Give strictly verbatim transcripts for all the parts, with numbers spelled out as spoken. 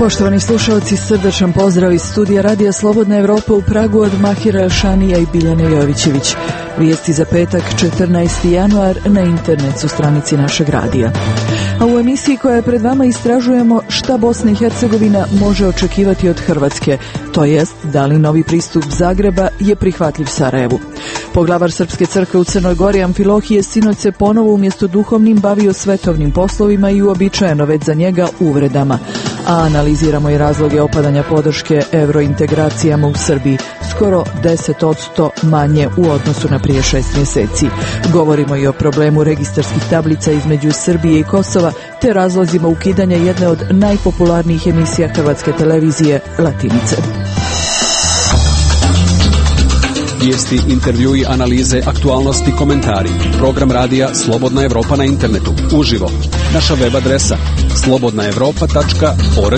Poštovani slušalci, srdečan pozdrav iz studija Radija Slobodna Evropa u Pragu od Mahira Šanija i Biljane Jovićević. Vijesti za petak, četrnaesti januar, na internetu stranici našeg radija. A u emisiji koja je pred vama istražujemo šta Bosna i Hercegovina može očekivati od Hrvatske, to jest da li novi pristup Zagreba je prihvatljiv Sarajevu. Poglavar Srpske crkve u Crnoj Gori Amfilohije sinoć se ponovo umjesto duhovnim bavio svetovnim poslovima i uobičajeno već za njega uvredama. A analiziramo i razloge opadanja podrške eurointegracijama u Srbiji, skoro deset posto manje u odnosu na prije šest mjeseci. Govorimo i o problemu registarskih tablica između Srbije i Kosova, te razlozima ukidanja jedne od najpopularnijih emisija hrvatske televizije, Latinice. Vijesti, intervjui, analize, aktualnosti, komentari. Program radija Slobodna Evropa na internetu. Uživo. Naša web adresa slobodna evropa tačka org.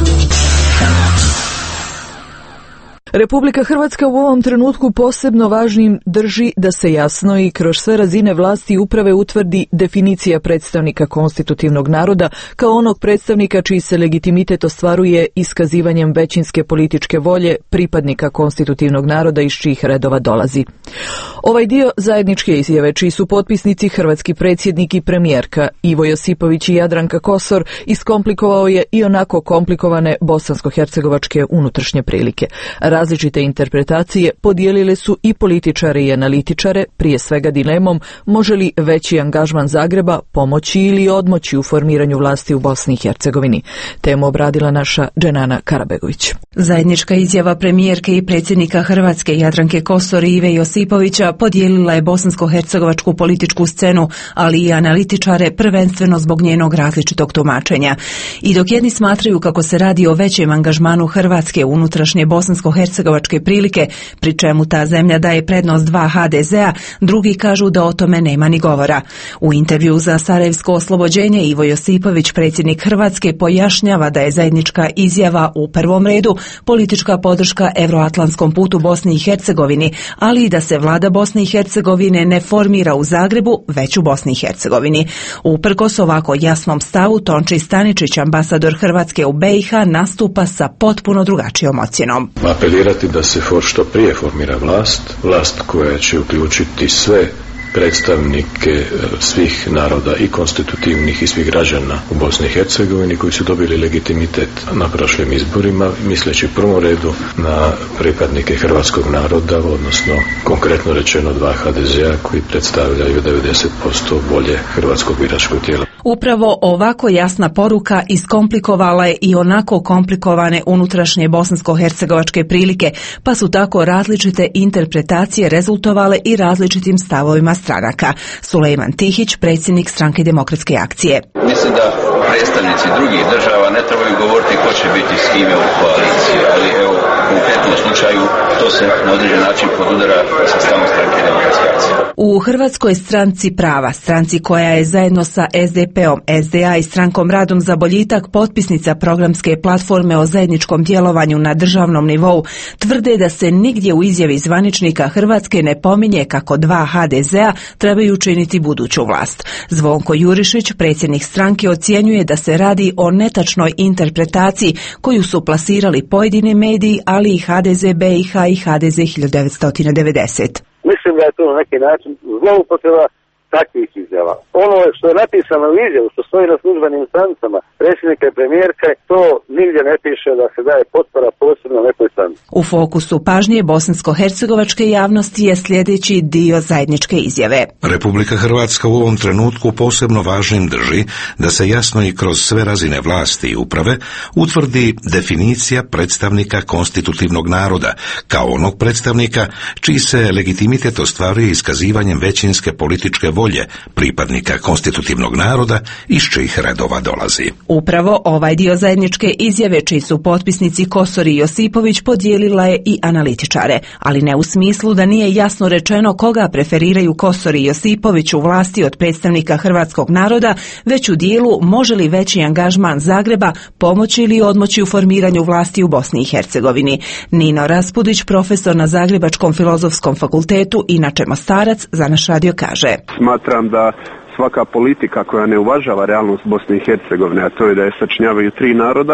Republika Hrvatska u ovom trenutku posebno važnim drži da se jasno i kroz sve razine vlasti i uprave utvrdi definicija predstavnika konstitutivnog naroda kao onog predstavnika čiji se legitimitet ostvaruje iskazivanjem većinske političke volje pripadnika konstitutivnog naroda iz čijih redova dolazi. Ovaj dio zajedničke izjave, čiji su potpisnici hrvatski predsjednik i premijerka Ivo Josipović i Jadranka Kosor, iskomplikovao je i onako komplikovane bosansko-hercegovačke unutrašnje prilike. Različite interpretacije podijelile su i političare i analitičare, prije svega dilemom može li veći angažman Zagreba pomoći ili odmoći u formiranju vlasti u Bosni i Hercegovini. Temu obradila naša Dženana Karabegović. Zajednička izjava premijerke i predsjednika Hrvatske Jadranke Kosor i Ive Josipovića podijelila je bosansko-hercegovačku političku scenu, ali i analitičare prvenstveno zbog njenog različitog tumačenja. I dok jedni smatraju kako se radi o većem angažmanu Hrvatske u unutrašnje bosansko-hercegovačke hercegovačke prilike, pri čemu ta zemlja daje prednost dva ha de zea, drugi kažu da o tome nema ni govora. U intervju za Sarajevsko oslobođenje Ivo Josipović, predsjednik Hrvatske, pojašnjava da je zajednička izjava u prvom redu politička podrška euroatlantskom putu Bosni i Hercegovini, ali i da se vlada Bosne i Hercegovine ne formira u Zagrebu, već u Bosni i Hercegovini. Uprkos ovako jasnom stavu, Tonči Staničić, ambasador Hrvatske u be i ha, nastupa sa potpuno drugačijom ocjenom. Apelirati da se for što prije formira vlast, vlast koja će uključiti sve predstavnike svih naroda i konstitutivnih i svih građana u Bosni i Hercegovini koji su dobili legitimitet na prošlim izborima, misleći u prvom redu na pripadnike hrvatskog naroda, odnosno konkretno rečeno dva ha de zea koji predstavljaju devedeset posto volje hrvatskog biračkog tijela. Upravo ovako jasna poruka iskomplikovala je i onako komplikovane unutrašnje bosansko-hercegovačke prilike, pa su tako različite interpretacije rezultovale i različitim stavovima stranaka. Sulejman Tihić, predsjednik Stranke demokratske akcije. Mislim da predstavnici drugih država ne trebaju govoriti ko će biti s kime u koaliciji, ali evo, u konkretnom slučaju to se na određen način podudara sa stavom Stranke demokratske akcije. U Hrvatskoj stranci prava, stranci koja je zajedno sa es de peom, es de a i Strankom Radom za boljitak potpisnica programske platforme o zajedničkom djelovanju na državnom nivou, tvrde da se nigdje u izjavi zvaničnika Hrvatske ne pominje kako dva ha de zea trebaju činiti buduću vlast. Zvonko Jurišić, predsjednik stranke, ocjenjuje da se radi o netačnoj interpretaciji koju su plasirali pojedini mediji, ali i ha de ze be i ha i ha de ze hiljadu devetsto devedeset. Mislim da je to na neki način zloupotreba takvih izjava. Ono što je napisano u izjavu, što stoji na službenim stranicama predsjednika i premijerke, to nigdje ne piše da se daje potpora posebno nekoj stranici. U fokusu pažnje bosansko-hercegovačke javnosti je sljedeći dio zajedničke izjave. Republika Hrvatska u ovom trenutku posebno važnim drži da se jasno i kroz sve razine vlasti i uprave utvrdi definicija predstavnika konstitutivnog naroda kao onog predstavnika čiji se legitimitet ostvaruje iskazivanjem većinske političke volje volje pripadnika konstitutivnog naroda iz čijih redova dolazi. Upravo ovaj dio zajedničke izjave, čiji su potpisnici Kosor i Josipović, podijelila je i analitičare, ali ne u smislu da nije jasno rečeno koga preferiraju Kosor i Josipović u vlasti od predstavnika hrvatskog naroda, već u dijelu može li veći angažman Zagreba pomoći ili odmoći u formiranju vlasti u Bosni i Hercegovini. Nino Raspudić, profesor na Zagrebačkom filozofskom fakultetu, inače Mostarac, za naš radio kaže: Smatram da svaka politika koja ne uvažava realnost Bosne i Hercegovine, a to je da je sačinjavaju tri naroda,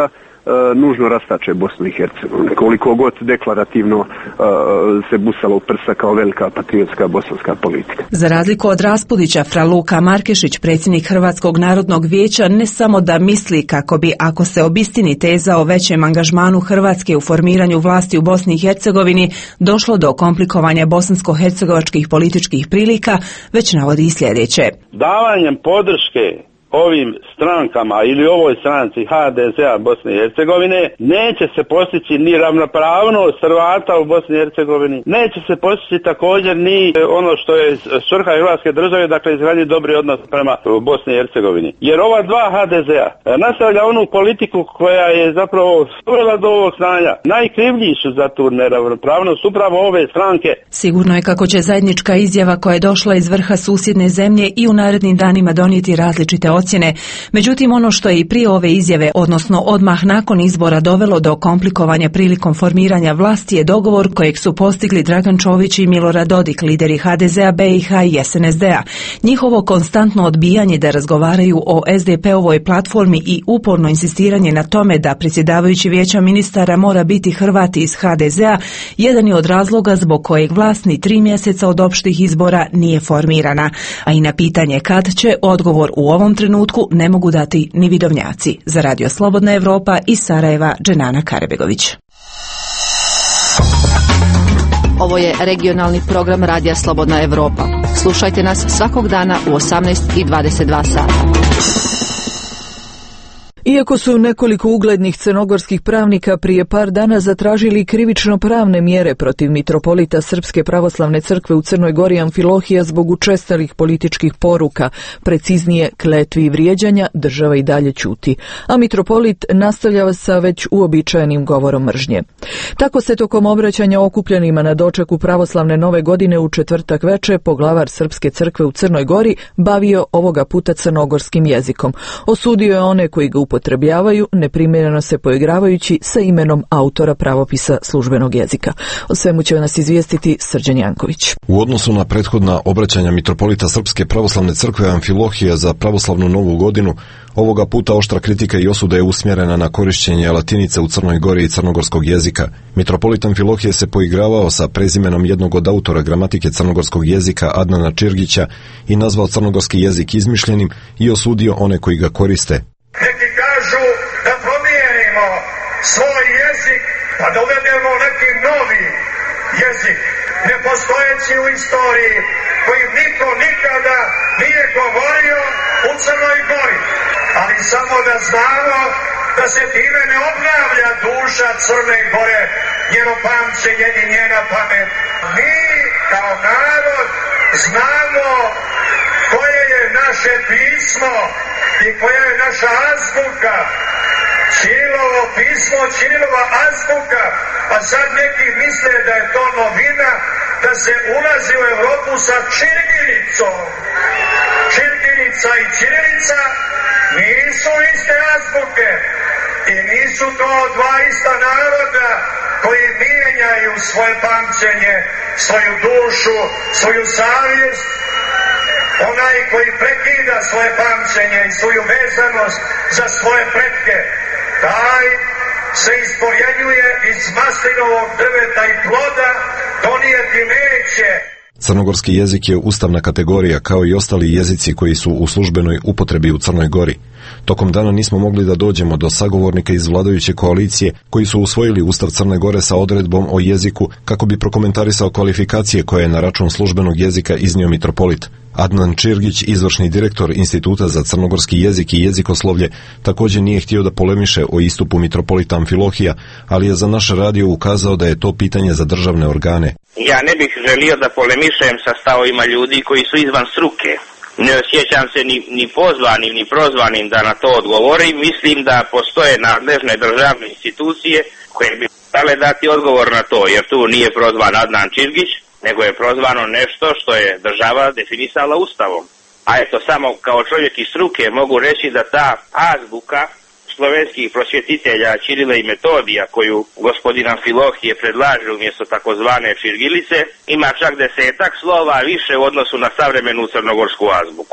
nužno rastače Bosnu i Hercegovinu. Koliko god deklarativno uh, se busalo u prsa kao velika patriotska bosanska politika. Za razliku od Raspudića, fra Luka Markešić, predsjednik Hrvatskog narodnog vijeća, ne samo da misli kako bi, ako se obistini teza o većem angažmanu Hrvatske u formiranju vlasti u Bosni i Hercegovini, došlo do komplikovanja bosansko-hercegovačkih političkih prilika, već navodi i sljedeće. Davanjem podrške ovim strankama ili ovoj stranci ha de ze a Bosne i Hercegovine neće se postići ni ravnopravnost Hrvata u Bosni i Hercegovini, neće se postići također ni ono što je svrha Hrvatske države, dakle izgradnji dobri odnos prema Bosni i Hercegovini. Jer ova dva ha de ze a nastavlja onu politiku koja je zapravo dovela do ovog stanja. Najkrivlji su za tu neravnopravnost upravo ove stranke. Sigurno je kako će zajednička izjava koja je došla iz vrha susjedne zemlje i u narednim danima donijeti različite ocjene. Međutim, ono što je i prije ove izjave, odnosno odmah nakon izbora, dovelo do komplikovanja prilikom formiranja vlasti je dogovor kojeg su postigli Dragan Čović i Milorad Dodik, lideri ha de ze a, be i ha i es en es de a. Njihovo konstantno odbijanje da razgovaraju o es de pe ovoj platformi i uporno insistiranje na tome da predsjedavajući vijeća ministara mora biti Hrvat iz ha de ze a jedan je od razloga zbog kojeg vlast ni tri mjeseca od opštih izbora nije formirana. A i na pitanje kad će, odgovor u ovom trenutku ne mogu dati ni vidovnjaci. Za Radio Slobodna Evropa iz Sarajeva, Dženana Karebegović. Ovo je regionalni program Radija Slobodna Evropa. Slušajte nas svakog dana u osamnaest i dvadeset dva sata. Iako su nekoliko uglednih crnogorskih pravnika prije par dana zatražili krivično-pravne mjere protiv mitropolita Srpske pravoslavne crkve u Crnoj Gori Amfilohija zbog učestalih političkih poruka, preciznije kletvi i vrijeđanja, država i dalje ćuti, a mitropolit nastavlja sa već uobičajenim govorom mržnje. Tako se tokom obraćanja okupljenima na dočeku pravoslavne nove godine u četvrtak veče poglavar Srpske crkve u Crnoj Gori bavio ovoga puta crnogorskim jezikom. Osudio je one koji ga upotrebljavaju, neprimjereno se poigravajući sa imenom autora pravopisa službenog jezika. O svemu će nas izvijestiti Srđan Janković. U odnosu na prethodna obraćanja mitropolita Srpske pravoslavne crkve Amfilohija za pravoslavnu novu godinu, ovoga puta oštra kritika i osuda je usmjerena na korišćenje latinice u Crnoj Gori i crnogorskog jezika. Mitropolit Amfilohije se poigravao sa prezimenom jednog od autora gramatike crnogorskog jezika Adnana Čirgića i nazvao crnogorski jezik izmišljenim i osudio one koji ga koriste. Neki kažu da promijenimo svoj jezik pa da uvedemo neki novi jezik, nepostojeći u istoriji, koji niko nikada nije govorio u Crnoj Gori. Ali samo da znamo da se time ne obnavlja duša Crne Gore, njeno pamćenje i njena pamet. Mi kao narod znamo koje je naše pismo i koja je naša azbuka. Ćirilovo pismo, Ćirilova azbuka, a sad neki misle da je to novina, da se ulazi u Europu sa čirgilicom. Čirgilica i ćirilica nisu iste azbuke i nisu to dva ista naroda koji mijenjaju svoje pamćenje, svoju dušu, svoju savjest. Onaj koji prekida svoje pamćenje i svoju vezanost za svoje pretke, taj se ispojednjuje iz maslinovog drveta i ploda donijeti neće. Crnogorski jezik je ustavna kategorija kao i ostali jezici koji su u službenoj upotrebi u Crnoj Gori. Tokom dana nismo mogli da dođemo do sagovornika iz vladajuće koalicije koji su usvojili Ustav Crne Gore sa odredbom o jeziku kako bi prokomentarisao kvalifikacije koje je na račun službenog jezika iznio mitropolit. Adnan Čirgić, izvršni direktor Instituta za crnogorski jezik i jezikoslovlje, također nije htio da polemiše o istupu mitropolita Amfilohija, ali je za naš radio ukazao da je to pitanje za državne organe. Ja ne bih želio da polemišem sa stavovima ljudi koji su izvan struke. Ne osjećam se ni, ni pozvanim ni prozvanim da na to odgovorim. Mislim da postoje nadležne državne institucije koje bi trebale dati odgovor na to, jer tu nije prozvan Adnan Čirgić, nego je prozvano nešto što je država definisala Ustavom. A eto, samo kao čovjek iz struke mogu reći da ta azbuka slovenskih prosvjetitelja Ćirila i Metodija, koju gospodin Amfilohije predlaže umjesto takozvane čirgilice, ima čak desetak slova više u odnosu na savremenu crnogorsku azbuku.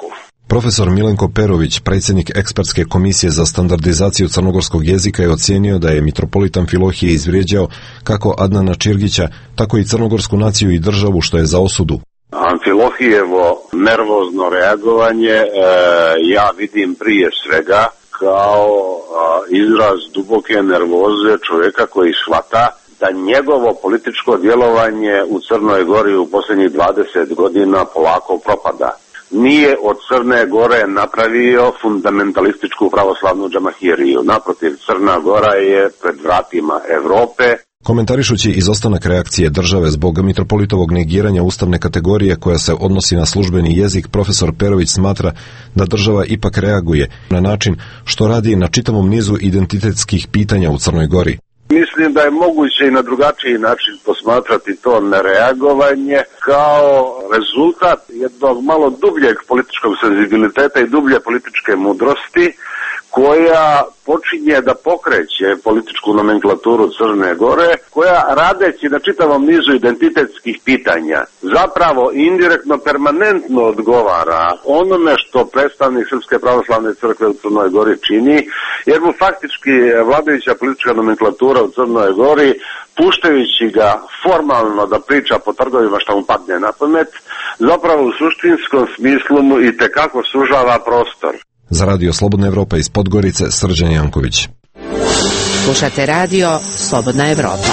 Profesor Milenko Perović, predsjednik ekspertske komisije za standardizaciju crnogorskog jezika, je ocijenio da je mitropolita Amfilohije izvrijeđao kako Adnana Čirgića, tako i crnogorsku naciju i državu, što je za osudu. Amfilohijevo nervozno reagovanje e, ja vidim prije svega kao a, izraz duboke nervoze čovjeka koji shvata da njegovo političko djelovanje u Crnoj Gori u posljednjih dvadeset godina polako propada. Nije od Crne Gore napravio fundamentalističku pravoslavnu džamahiriju. Naprotiv, Crna Gora je pred vratima Europe. Komentarišući izostanak reakcije države zbog mitropolitovog negiranja ustavne kategorije koja se odnosi na službeni jezik, profesor Perović smatra da država ipak reaguje na način što radi na čitavom nizu identitetskih pitanja u Crnoj Gori. Mislim da je moguće i na drugačiji način posmatrati to nereagovanje kao rezultat jednog malo dubljeg političkog senzibiliteta i dublje političke mudrosti koja počinje da pokreće političku nomenklaturu Crne Gore, koja radeći na čitavom nizu identitetskih pitanja zapravo indirektno permanentno odgovara onome što predstavnik Srpske pravoslavne crkve u Crnoj Gori čini, jer mu faktički vladajuća politička nomenklatura u Crnoj Gori, puštajući ga formalno da priča po trgovima što mu padne na pamet, zapravo u suštinskom smislu mu i tekako sužava prostor. Za Radio Slobodna Evropa iz Podgorice, Srđan Janković. Slušate radio Slobodna Evropa.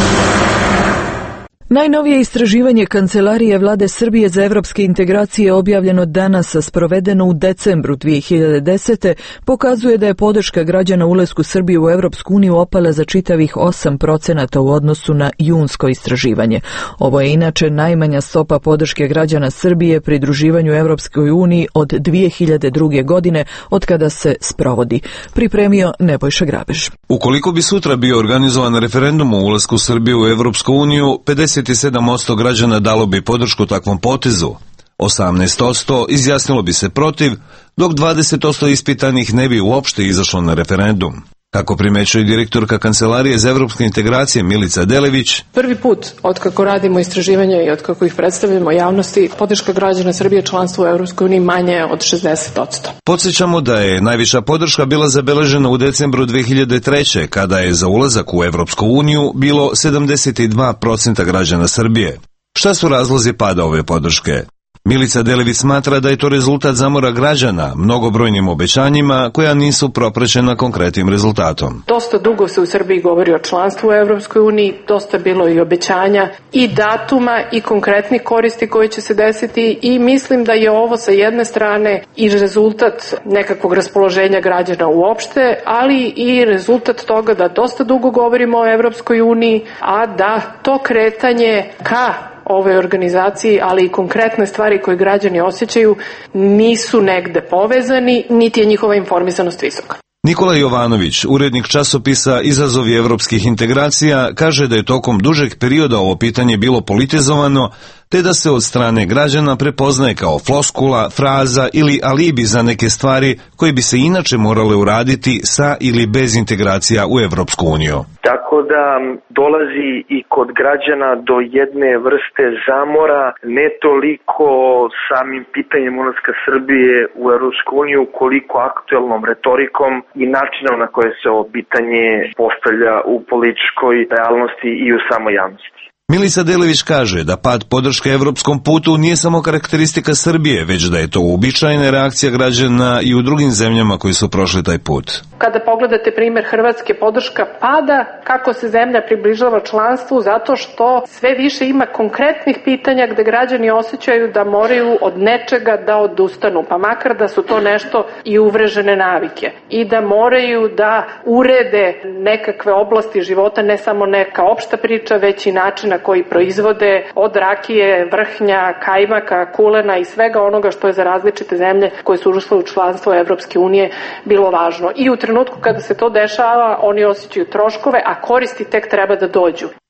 Najnovije istraživanje Kancelarije Vlade Srbije za evropske integracije objavljeno danas, a sprovedeno u decembru dvije hiljade desete. pokazuje da je podrška građana ulasku Srbije u Evropsku uniju opala za čitavih osam procenata u odnosu na junsko istraživanje. Ovo je inače najmanja stopa podrške građana Srbije pridruživanju Evropskoj uniji od dvije hiljade druge. godine, od kada se sprovodi. Pripremio Nebojša Grabež. Ukoliko bi sutra bio organizovan referendum o ulasku Srbije u Evropsku uniju, pedeset sedam posto građana dalo bi podršku takvom potezu. osamnaest posto izjasnilo bi se protiv, dok dvadeset posto ispitanih ne bi uopšte izašlo na referendum. Kako primećuje direktorka Kancelarije za evropske integracije Milica Delević, prvi put od kako radimo istraživanja i od kako ih predstavljamo javnosti, podrška građana Srbije članstvu u Evropskoj uniji manje je od šezdeset posto. Podsjećamo da je najviša podrška bila zabeležena u decembru dve hiljade treće. kada je za ulazak u Evropsku uniju bilo sedamdeset dva posto građana Srbije. Šta su razlozi pada ove podrške? Milica Delević smatra da je to rezultat zamora građana mnogobrojnim obećanjima koja nisu propraćena konkretnim rezultatom. Dosta dugo se u Srbiji govori o članstvu u Evropskoj uniji, dosta bilo i obećanja i datuma i konkretnih koristi koje će se desiti i mislim da je ovo sa jedne strane i rezultat nekakvog raspoloženja građana uopšte, ali i rezultat toga da dosta dugo govorimo o Evropskoj uniji, a da to kretanje ka ove organizaciji, ali i konkretne stvari koje građani osjećaju nisu negde povezani, niti je njihova informisanost visoka. Nikola Jovanović, urednik časopisa Izazovi evropskih integracija, kaže da je tokom dužeg perioda ovo pitanje bilo politizovano, te da se od strane građana prepoznaje kao floskula, fraza ili alibi za neke stvari koje bi se inače morale uraditi sa ili bez integracija u Evropsku uniju. Tako da dolazi i kod građana do jedne vrste zamora, ne toliko samim pitanjem ulaska Srbije u Evropsku uniju, koliko aktuelnom retorikom i načinom na koje se ovo pitanje postavlja u političkoj realnosti i u samoj javnosti. Milica Delević kaže da pad podrške evropskom putu nije samo karakteristika Srbije, već da je to uobičajena reakcija građana i u drugim zemljama koji su prošli taj put. Kada pogledate primjer Hrvatske, podrška pada kako se zemlja približava članstvu, zato što sve više ima konkretnih pitanja gde građani osjećaju da moraju od nečega da odustanu, pa makar da su to nešto i uvrežene navike i da moraju da urede nekakve oblasti života, ne samo neka opšta priča, već i način na koji proizvode od rakije, vrhnja, kajmaka, kulena i svega onoga što je za različite zemlje koje su ušle u članstvo Evropske unije bilo važno. I u trenutku kada se to dešava, oni osjećaju troškove, a koristi tek treba da dođu.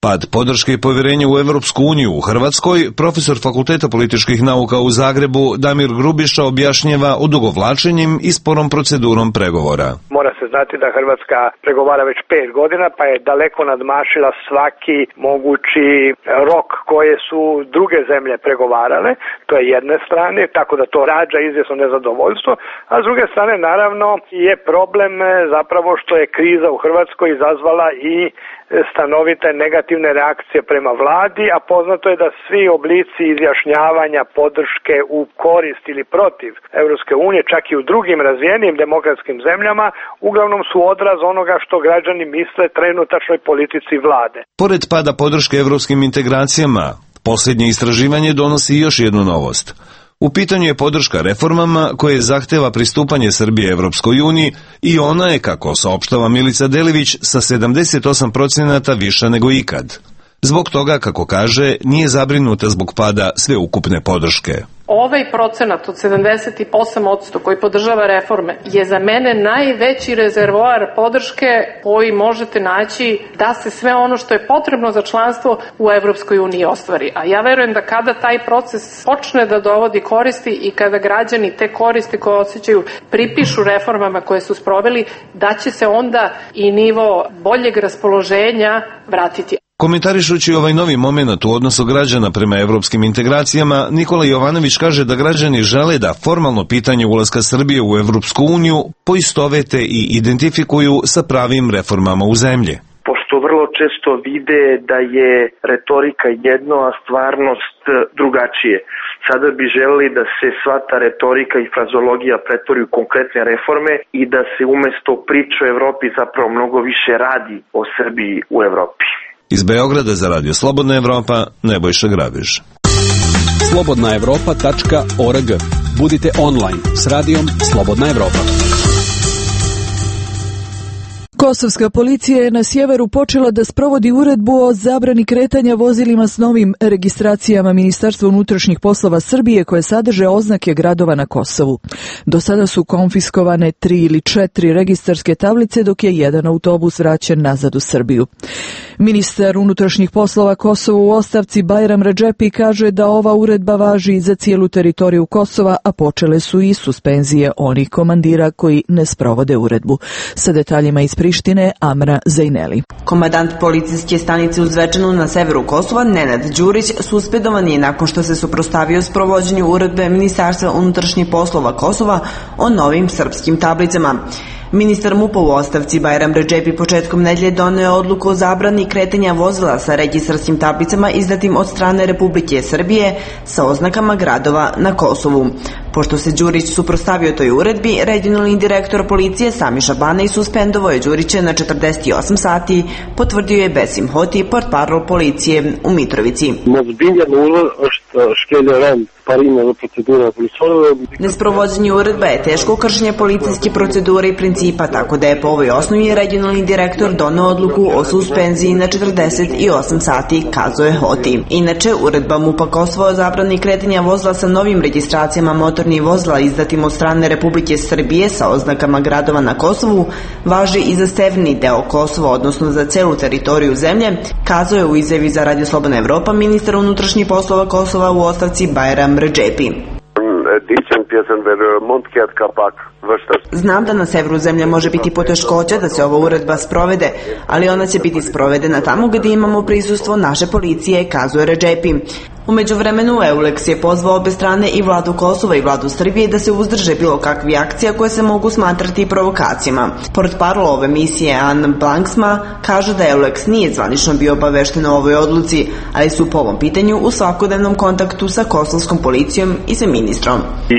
Pad podrške i povjerenja u Evropsku uniju u Hrvatskoj, profesor Fakulteta političkih nauka u Zagrebu Damir Grubiša objašnjava odugovlačenjem i sporom procedurom pregovora. Mora se znati da Hrvatska pregovara već pet godina, pa je daleko nadmašila svaki mogući rok koje su druge zemlje pregovarale. To je jedne strane, tako da to rađa izvjesno nezadovoljstvo, a s druge strane naravno je problem zapravo što je kriza u Hrvatskoj izazvala i stanovite negativne reakcije prema vladi, a poznato je da svi oblici izjašnjavanja podrške u korist ili protiv Europske unije, čak i u drugim razvijenim demokratskim zemljama, uglavnom su odraz onoga što građani misle trenutačnoj politici vlade. Pored pada podrške evropskim integracijama, posljednje istraživanje donosi još jednu novost. U pitanju je podrška reformama koje zahteva pristupanje Srbije Evropskoj uniji i ona je, kako saopštava Milica Delivić, sa sedamdeset osam procenata viša nego ikad. Zbog toga, kako kaže, nije zabrinuta zbog pada sveukupne podrške. Ovaj procenat od sedamdeset osam posto koji podržava reforme je za mene najveći rezervoar podrške koji možete naći da se sve ono što je potrebno za članstvo u Evropskoj uniji ostvari. A ja verujem da kada taj proces počne da dovodi koristi i kada građani te koristi koje osjećaju pripišu reformama koje su sproveli, da će se onda i nivo boljeg raspoloženja vratiti. Komentarišući ovaj novi moment u odnosu građana prema evropskim integracijama, Nikola Jovanović kaže da građani žele da formalno pitanje ulaska Srbije u Evropsku uniju poistovete i identifikuju sa pravim reformama u zemlji. Pošto vrlo često vide da je retorika jedno, a stvarnost drugačije. Sada bi želeli da se sva ta retorika i frazologija pretvori u konkretne reforme i da se umesto priče o Evropi zapravo mnogo više radi o Srbiji u Evropi. Iz Beograda za Radio Slobodna Evropa, Nebojša Grabež. slobodna evropa tačka org. Budite online s radijom Slobodna Evropa. Kosovska policija je na sjeveru počela da sprovodi uredbu o zabrani kretanja vozilima s novim registracijama Ministarstva unutrašnjih poslova Srbije koje sadrže oznake gradova na Kosovu. Do sada su konfiskovane tri ili četiri registarske tablice, dok je jedan autobus vraćen nazad u Srbiju. Ministar unutrašnjih poslova Kosova u ostavci Bajram Redžepi kaže da ova uredba važi za cijelu teritoriju Kosova, a počele su i suspenzije onih komandira koji ne sprovode uredbu. Sa detaljima iz Prištine, Amra Zajneli. Komandant policijske stanice u Zvečanu na severu Kosova, Nenad Đurić, suspendovan je nakon što se suprotstavio sprovođenju uredbe Ministarstva unutrašnjih poslova Kosova o novim srpskim tablicama. Ministar MUP-a u ostavci Bajram Redžepi početkom nedelje doneo odluku o zabrani kretanja vozila sa registarskim tablicama izdatim od strane Republike Srbije sa oznakama gradova na Kosovu. Pošto se Đurić suprotstavio toj uredbi, regionalni direktor policije Sami Šabana i suspendovao je Đurića na četrdeset osam sati, potvrdio je Besim Hoti, portparol policije u Mitrovici. Nesprovođenje uredba je teško kršenje policijske procedure i principa, tako da je po ovoj osnovi regionalni direktor doneo odluku o suspenziji na četrdeset osam sati, kazao je Hoti. Inače, uredba MUP-a Kosova o zabrani kretanja vozila sa novim registracijama motornih vozila izdatim od strane Republike Srbije sa oznakama gradova na Kosovu važi i za severni deo Kosova, odnosno za celu teritoriju zemlje, kazao je u izjavi za Radio Slobodna Evropa ministar unutrašnjih poslova Kosova u ostavci Bajram Redžepi. Znam da na severu zemlje može biti poteškoća da se ova uredba sprovede, ali ona će biti sprovedena tamo gdje imamo prisustvo naše policije, kazuje Redžepi. U međuvremenu Euleks je pozvao obe strane i vladu Kosova i vladu Srbije da se uzdrže bilo kakvi akcija koje se mogu smatrati provokacijama. Portparol ove misije Ann Blanksma kaže da Euleks nije zvanično bio obavešten o ovoj odluci, ali su po ovom pitanju u svakodnevnom kontaktu sa kosovskom policijom i sa ministrom.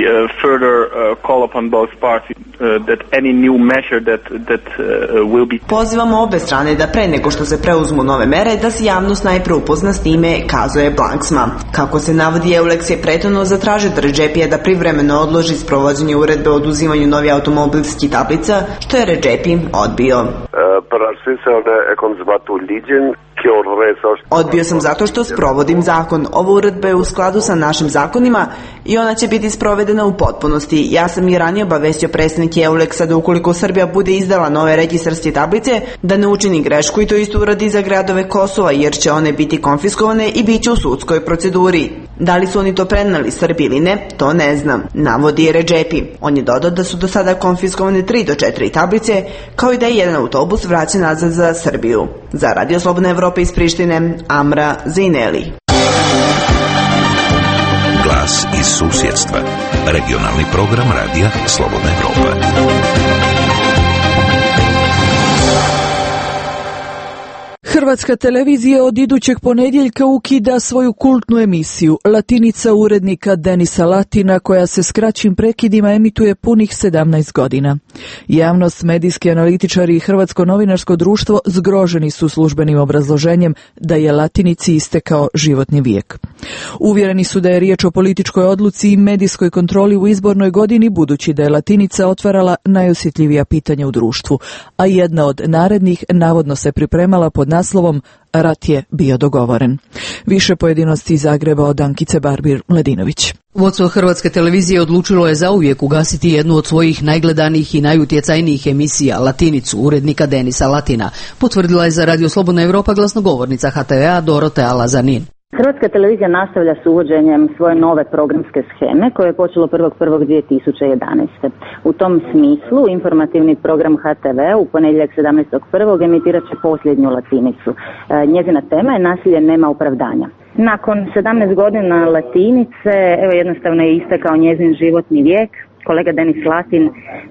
Pozivamo obe strane da pre nego što se preuzmu nove mere, da se javnost najpre upozna s time, kazuje Blanksma. Kako se navodi, Euleks je prethodno zatražio od Redžepija da privremeno odloži sprovođenje uredbe o oduzimanju novih automobilskih tablica, što je Redžepi odbio. Odbio sam zato što sprovodim zakon. Ova uredba je u skladu sa našim zakonima, i ona će biti sprovedena u potpunosti. Ja sam i ranije obavestio predstavnik Euleksa da ukoliko Srbija bude izdala nove registarske tablice, da ne učini grešku i to isto uradi za gradove Kosova, jer će one biti konfiskovane i bit će u sudskoj proceduri. Da li su oni to preneli Srbiji ili ne, to ne znam, navodi Redžepi. On je dodao da su do sada konfiskovane tri do četiri tablice, kao i da je jedan autobus vraćen nazad za Srbiju. Za Radio Slobodna Evropa iz Prištine, Amra Zejneli. Glas iz susjedstva. Regionalni program Radija Slobodna Evropa. Hrvatska televizija od idućeg ponedjeljka ukida svoju kultnu emisiju Latinica urednika Denisa Latina, koja se s kraćim prekidima emituje punih sedamnaest godina. Javnost, medijski analitičari i Hrvatsko novinarsko društvo zgroženi su službenim obrazloženjem da je Latinici istekao životni vijek. Uvjereni su da je riječ o političkoj odluci i medijskoj kontroli u izbornoj godini, budući da je Latinica otvarala najosjetljivija pitanja u društvu, a jedna od narednih navodno se pripremala pod naslovom Rat je bio dogovoren. Više pojedinosti iz Zagreba od Ankice Barbir-Ledinović. Vodstvo Hrvatske televizije odlučilo je zauvijek ugasiti jednu od svojih najgledanijih i najutjecajnijih emisija, Latinicu, urednika Denisa Latina, potvrdila je za Radio Slobodna Evropa glasnogovornica H T V-a Dorotea Lazanin. Hrvatska televizija nastavlja s uvođenjem svoje nove programske sheme koje je počelo prvog prvog dvije tisuće jedanaeste. U tom smislu informativni program H T V u ponedjeljak sedamnaestog prvog emitirat će posljednju Latinicu. E, njezina tema je Nasilje nema opravdanja. Nakon sedamnaest godina Latinice, evo jednostavno je istekao njezin životni vijek. Kolega Denis Latin e,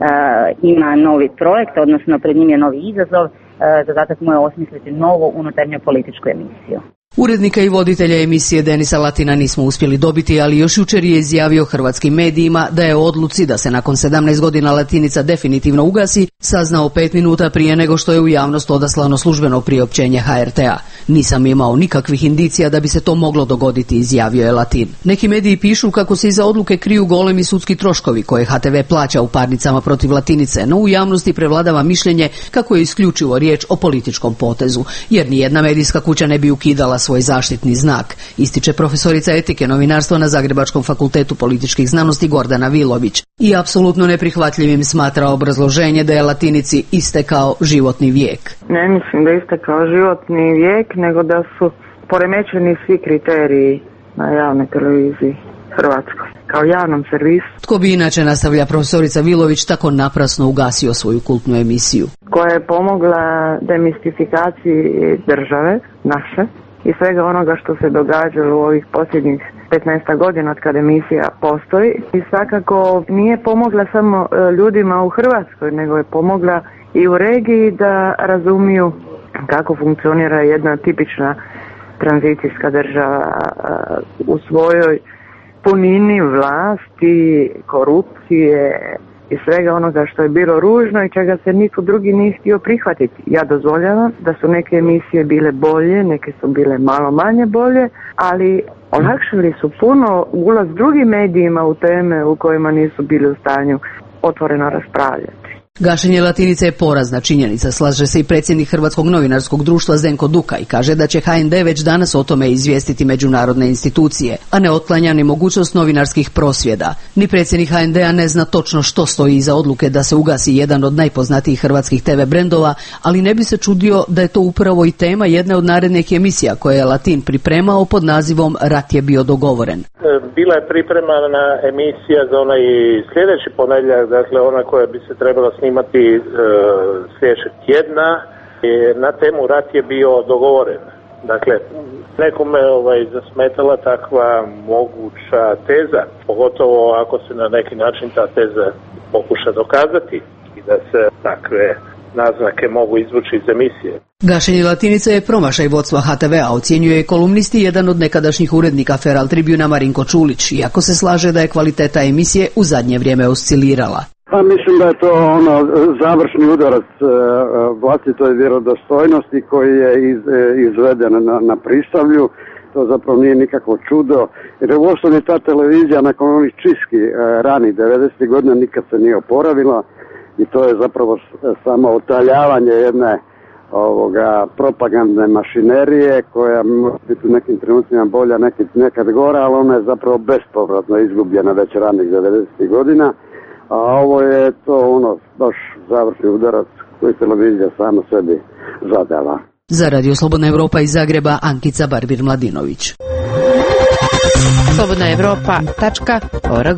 ima novi projekt, odnosno pred njim je novi izazov. E, zadatak mu je osmisliti novu unutarnju političku emisiju. Urednika i voditelja emisije Denisa Latina nismo uspjeli dobiti, ali još jučer je izjavio hrvatskim medijima da je o odluci da se nakon sedamnaest godina Latinica definitivno ugasi saznao pet minuta prije nego što je u javnost odaslano službeno priopćenje H R T A. Nisam imao nikakvih indicija da bi se to moglo dogoditi, izjavio je Latin. Neki mediji pišu kako se iza odluke kriju golemi sudski troškovi koje H T V plaća u parnicama protiv Latinice, no u javnosti prevladava mišljenje kako je isključivo riječ o političkom potezu, jer nijedna medijska kuća ne bi ukidala svoj zaštitni znak, ističe profesorica etike novinarstva na Zagrebačkom fakultetu političkih znanosti Gordana Vilović. I apsolutno neprihvatljivim smatra obrazloženje da je Latinici istekao životni vijek. Ne mislim da je istekao životni vijek, nego da su poremećeni svi kriteriji na javnoj televiziji Hrvatskoj, kao javnom servisu. Tko bi inače, nastavlja profesorica Vilović, tako naprasno ugasio svoju kultnu emisiju? Koja je pomogla demistifikaciji države, naše, i svega onoga što se događalo u ovih posljednjih petnaest godina od kada emisija postoji. I svakako nije pomogla samo ljudima u Hrvatskoj, nego je pomogla i u regiji da razumiju kako funkcionira jedna tipična tranzicijska država u svojoj punini vlasti, korupcije i svega onoga što je bilo ružno i čega se niko drugi nije htio prihvatiti. Ja dozvoljavam da su neke emisije bile bolje, neke su bile malo manje bolje, ali olakšali su puno ulaz drugim medijima u teme u kojima nisu bili u stanju otvoreno raspravljati. Gašenje Latinice je porazna činjenica, slaže se i predsjednik Hrvatskog novinarskog društva Zdenko Duka i kaže da će H N D već danas o tome izvijestiti međunarodne institucije, a ne otklanja ni mogućnost novinarskih prosvjeda. Ni predsjednik H N D-a ne zna točno što stoji iza odluke da se ugasi jedan od najpoznatijih hrvatskih te ve brendova, ali ne bi se čudio da je to upravo i tema jedne od narednih emisija koje je Latin pripremao pod nazivom Rat je bio dogovoren. Bila je pripremana emisija za onaj sljedeći ponedjeljak, dakle ona koja bi se trebala snimati e, sljedećeg tjedna. E, na temu Rat je bio dogovoren. Dakle, nekome ovaj, zasmetala takva moguća teza, pogotovo ako se na neki način ta teza pokuša dokazati i da se takve naznake mogu izvući iz emisije. Gašenje Latinice je promašaj vodstva H T V-a, ocjenjuje ekonomisti jedan od nekadašnjih urednika Feral Tribuna Marinko Čulić, iako se slaže da je kvaliteta emisije u zadnje vrijeme oscilirala. Pa mislim da je to ono završni udarac e, vlastitoj vjerodostojnosti koji je iz, e, izveden na, na Prisavlju. To zapravo nije nikakvo čudo, jer u osnovi ta televizija nakon ovih čistki e, ranih devedesetih godina nikad se nije oporavila i to je zapravo samo otaljavanje jedne ovoga propagandne mašinerije koja može biti u nekim trenucima bolja, neki, nekad gora, ali ona je zapravo bespovratno izgubljena već ranih devedesetih godina, a ovo je to ono baš završni udarac koji televizija sama sebi zadala. Za Radio Slobodna Evropa iz Zagreba, Ankica Barbir-Mladinović. slobodna evropa tačka org.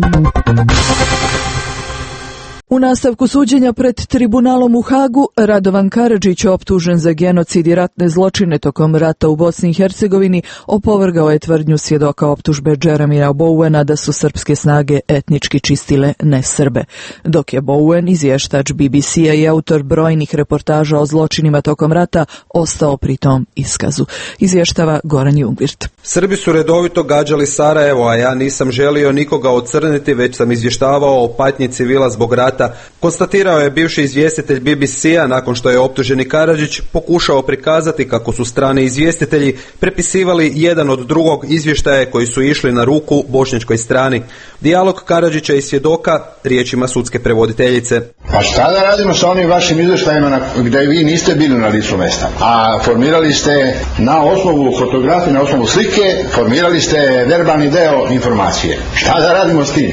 U nastavku suđenja pred tribunalom u Hagu, Radovan Karadžić, optužen za genocid i ratne zločine tokom rata u Bosni i Hercegovini, opovrgao je tvrdnju svjedoka optužbe Jeremija Bowena da su srpske snage etnički čistile nesrbe. Dok je Bowen, izvještač B B C-a i autor brojnih reportaža o zločinima tokom rata, ostao pri tom iskazu. Izvještava Goran Jungvirt. Srbi su redovito gađali Sarajevo, a ja nisam želio nikoga ocrniti, već sam izvještavao o patnji civila zbog rata, konstatirao je bivši izvjestitelj B B C-a nakon što je optuženi Karadžić pokušao prikazati kako su strani izvjestitelji prepisivali jedan od drugog izvještaje koji su išli na ruku bošnjačkoj strani. Dijalog Karadžića i svjedoka riječima sudske prevoditeljice. Pa šta da radimo sa onim vašim izvještajima na, gdje vi niste bili na licu mjesta, a formirali ste na osnovu fotografije, na osnovu slike, formirali ste verbalni deo informacije. Šta da radimo s tim?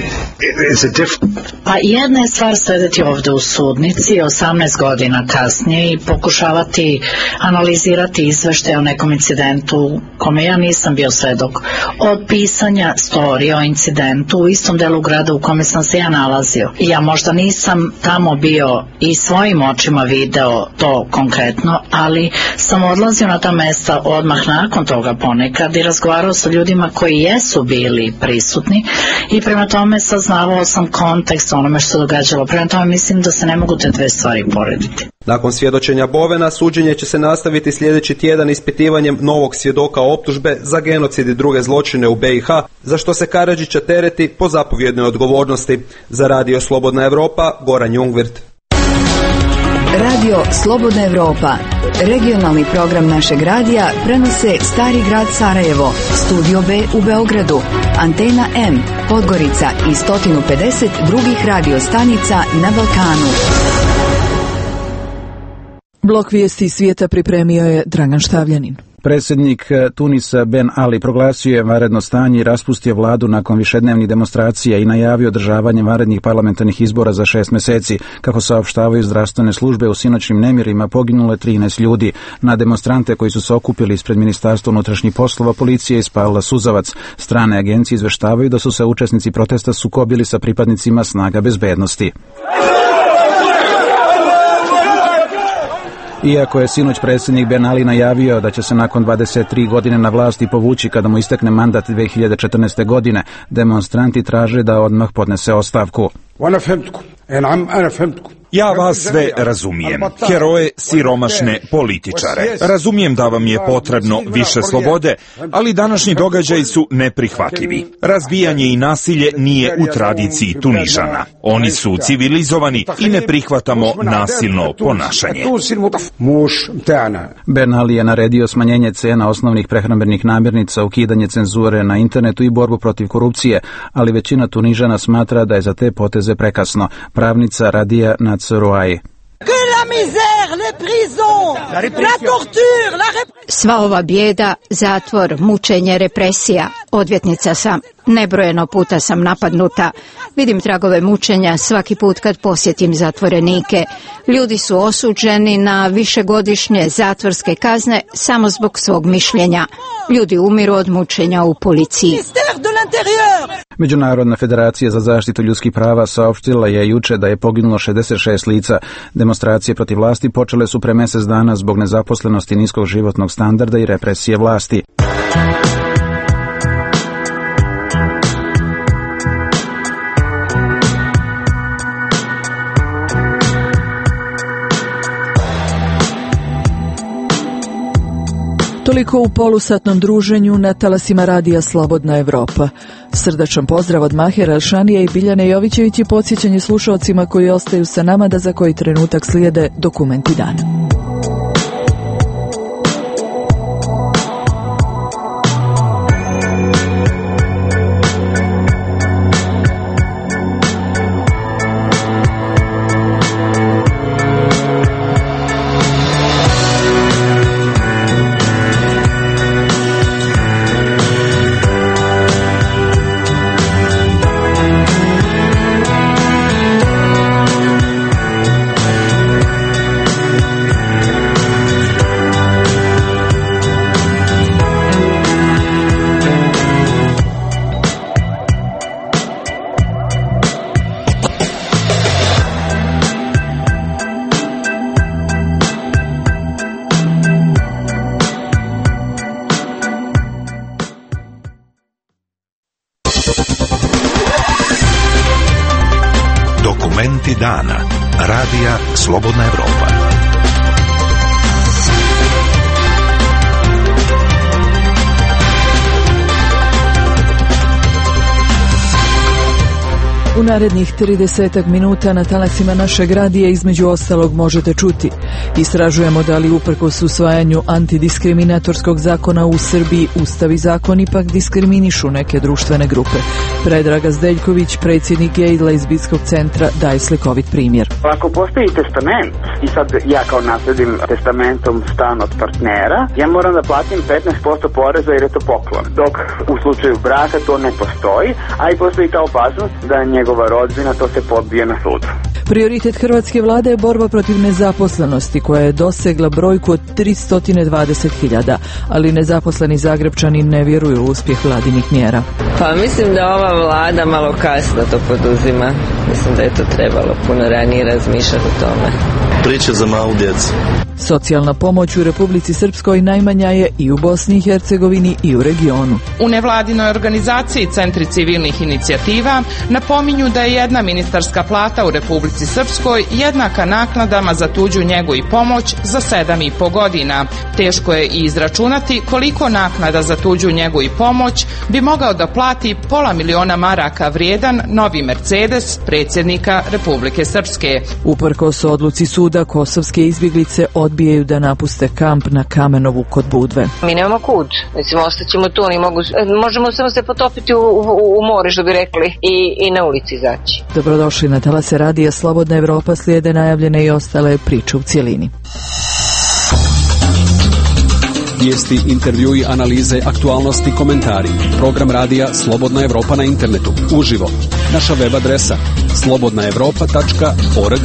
Pa jedna je stvar sedeti ovdje u sudnici osamnaest godina kasnije i pokušavati analizirati izveštaje o nekom incidentu kome ja nisam bio svedok. Od pisanja storije o incidentu u istom delu grada u kome sam se ja nalazio. I ja možda nisam tamo bio i svojim očima video to konkretno, ali sam odlazio na ta mesta odmah nakon toga ponekad i razgovarao sa ljudima koji jesu bili prisutni i prema tome saznavao sam kontekst onome što se događalo. Prema tome mislim da se ne mogu te dve stvari porediti. Nakon svjedočenja Bovena, suđenje će se nastaviti sljedeći tjedan ispitivanjem novog svjedoka optužbe za genocid i druge zločine u B i H, za što se Karadžića tereti po zapovjednoj odgovornosti. Za Radio Slobodna Evropa, Goran Jungvirt. Radio Slobodna Evropa, regionalni program našeg radija, prenose Stari grad Sarajevo, Studio B u Beogradu, Antena M, Podgorica i sto pedeset drugih radio stanica na Balkanu. Blok vijesti svijeta pripremio je Dragan Štavljanin. Predsjednik Tunisa Ben Ali proglasio je vanredno stanje i raspustio vladu nakon višednevnih demonstracija i najavio održavanje vanrednih parlamentarnih izbora za šest mjeseci. Kako saopštavaju zdravstvene službe, u sinoćnim nemirima poginulo je trinaest ljudi. Na demonstrante koji su se okupili ispred Ministarstva unutrašnjih poslova policija je ispalila suzavac. Strane agencije izveštavaju da su se učesnici protesta sukobili sa pripadnicima snaga bezbednosti. Iako je sinoć predsjednik Ben Ali najavio da će se nakon dvadeset tri godine na vlasti povući kada mu istekne mandat dvije hiljade četrnaeste. godine, demonstranti traže da odmah podnese ostavku. Ja vas sve razumijem, heroje, siromašne političare. Razumijem da vam je potrebno više slobode, ali današnji događaji su neprihvatljivi. Razbijanje i nasilje nije u tradiciji Tunižana. Oni su civilizovani i ne prihvatamo nasilno ponašanje. Ben Ali je naredio smanjenje cena osnovnih prehrambenih namirnica, ukidanje cenzure na internetu i borbu protiv korupcije, ali većina Tunižana smatra da je za te poteze prekasno. Pravnica Radija Nacerouai. Sva ova bijeda, zatvor, mučenje, represija. Odvjetnica sam. Nebrojeno puta sam napadnuta. Vidim tragove mučenja svaki put kad posjetim zatvorenike. Ljudi su osuđeni na višegodišnje zatvorske kazne samo zbog svog mišljenja. Ljudi umiru od mučenja u policiji. Međunarodna federacija za zaštitu ljudskih prava saopštila je juče da je poginulo šezdeset šest lica. Demonstracije protiv vlasti počele su pre mjesec dana zbog nezaposlenosti, niskog životnog standarda i represije vlasti. Toliko u polusatnom druženju na talasima Radija Slobodna Evropa. Srdačan pozdrav od Mahira Alšanija i Biljane Jovićević i podsjećanje slušalcima koji ostaju sa nama da za koji trenutak slijede dokumenti dana. Momenti dana. Radija Slobodna Evropa. U narednih trideset minuta na talasima našeg radija između ostalog možete čuti. Istražujemo da li uprkos usvajanju antidiskriminatorskog zakona u Srbiji Ustav i zakon ipak diskriminišu neke društvene grupe. Predraga Zdeljković, predsjednik gej lezbijskog centra, daje slikovit primjer. Ako postoji testament i sad ja kao nasledim testamentom stan od partnera, ja moram da platim petnaest posto poreza jer je to poklon. Dok u slučaju braka to ne postoji, a i postoji ta opasnost da njegova rodbina to se podbije na sudu. Prioritet hrvatske vlade je borba protiv nezaposlenosti koja je dosegla brojku od tristo dvadeset hiljada, ali nezaposleni Zagrebčani ne vjeruju u uspjeh vladinih mjera. Pa mislim da ova vlada malo kasno to poduzima. Mislim da je to trebalo puno ranije razmišljati o tome. Priča za malu djecu. Socijalna pomoć u Republici Srpskoj najmanja je i u Bosni i Hercegovini i u regionu. U nevladinoj organizaciji Centri civilnih inicijativa napominju da je jedna ministarska plata u Republici Srpskoj jednaka naknadama za tuđu njegu i pomoć za sedam i po godina. Teško je i izračunati koliko naknada za tuđu njegu i pomoć bi mogao da plati pola miliona maraka vrijedan novi Mercedes predsjednika Republike Srpske. Uprkos odluci suda, kosovske izbjeglice odbijaju da napuste kamp na Kamenovu kod Budve. Mi nemamo kud. Mislim, ostaćemo tu. Oni mogu, možemo samo se potopiti u, u, u more, što bi rekli, i, i na ulici izaći. Dobrodošli na talase radija Slobodna Evropa, slijede najavljene i ostale priče u cijelini. Vijesti, intervjui, analize, aktualnosti, komentari. Program radija Slobodna Evropa na internetu. Uživo. Naša web adresa slobodna evropa tačka org.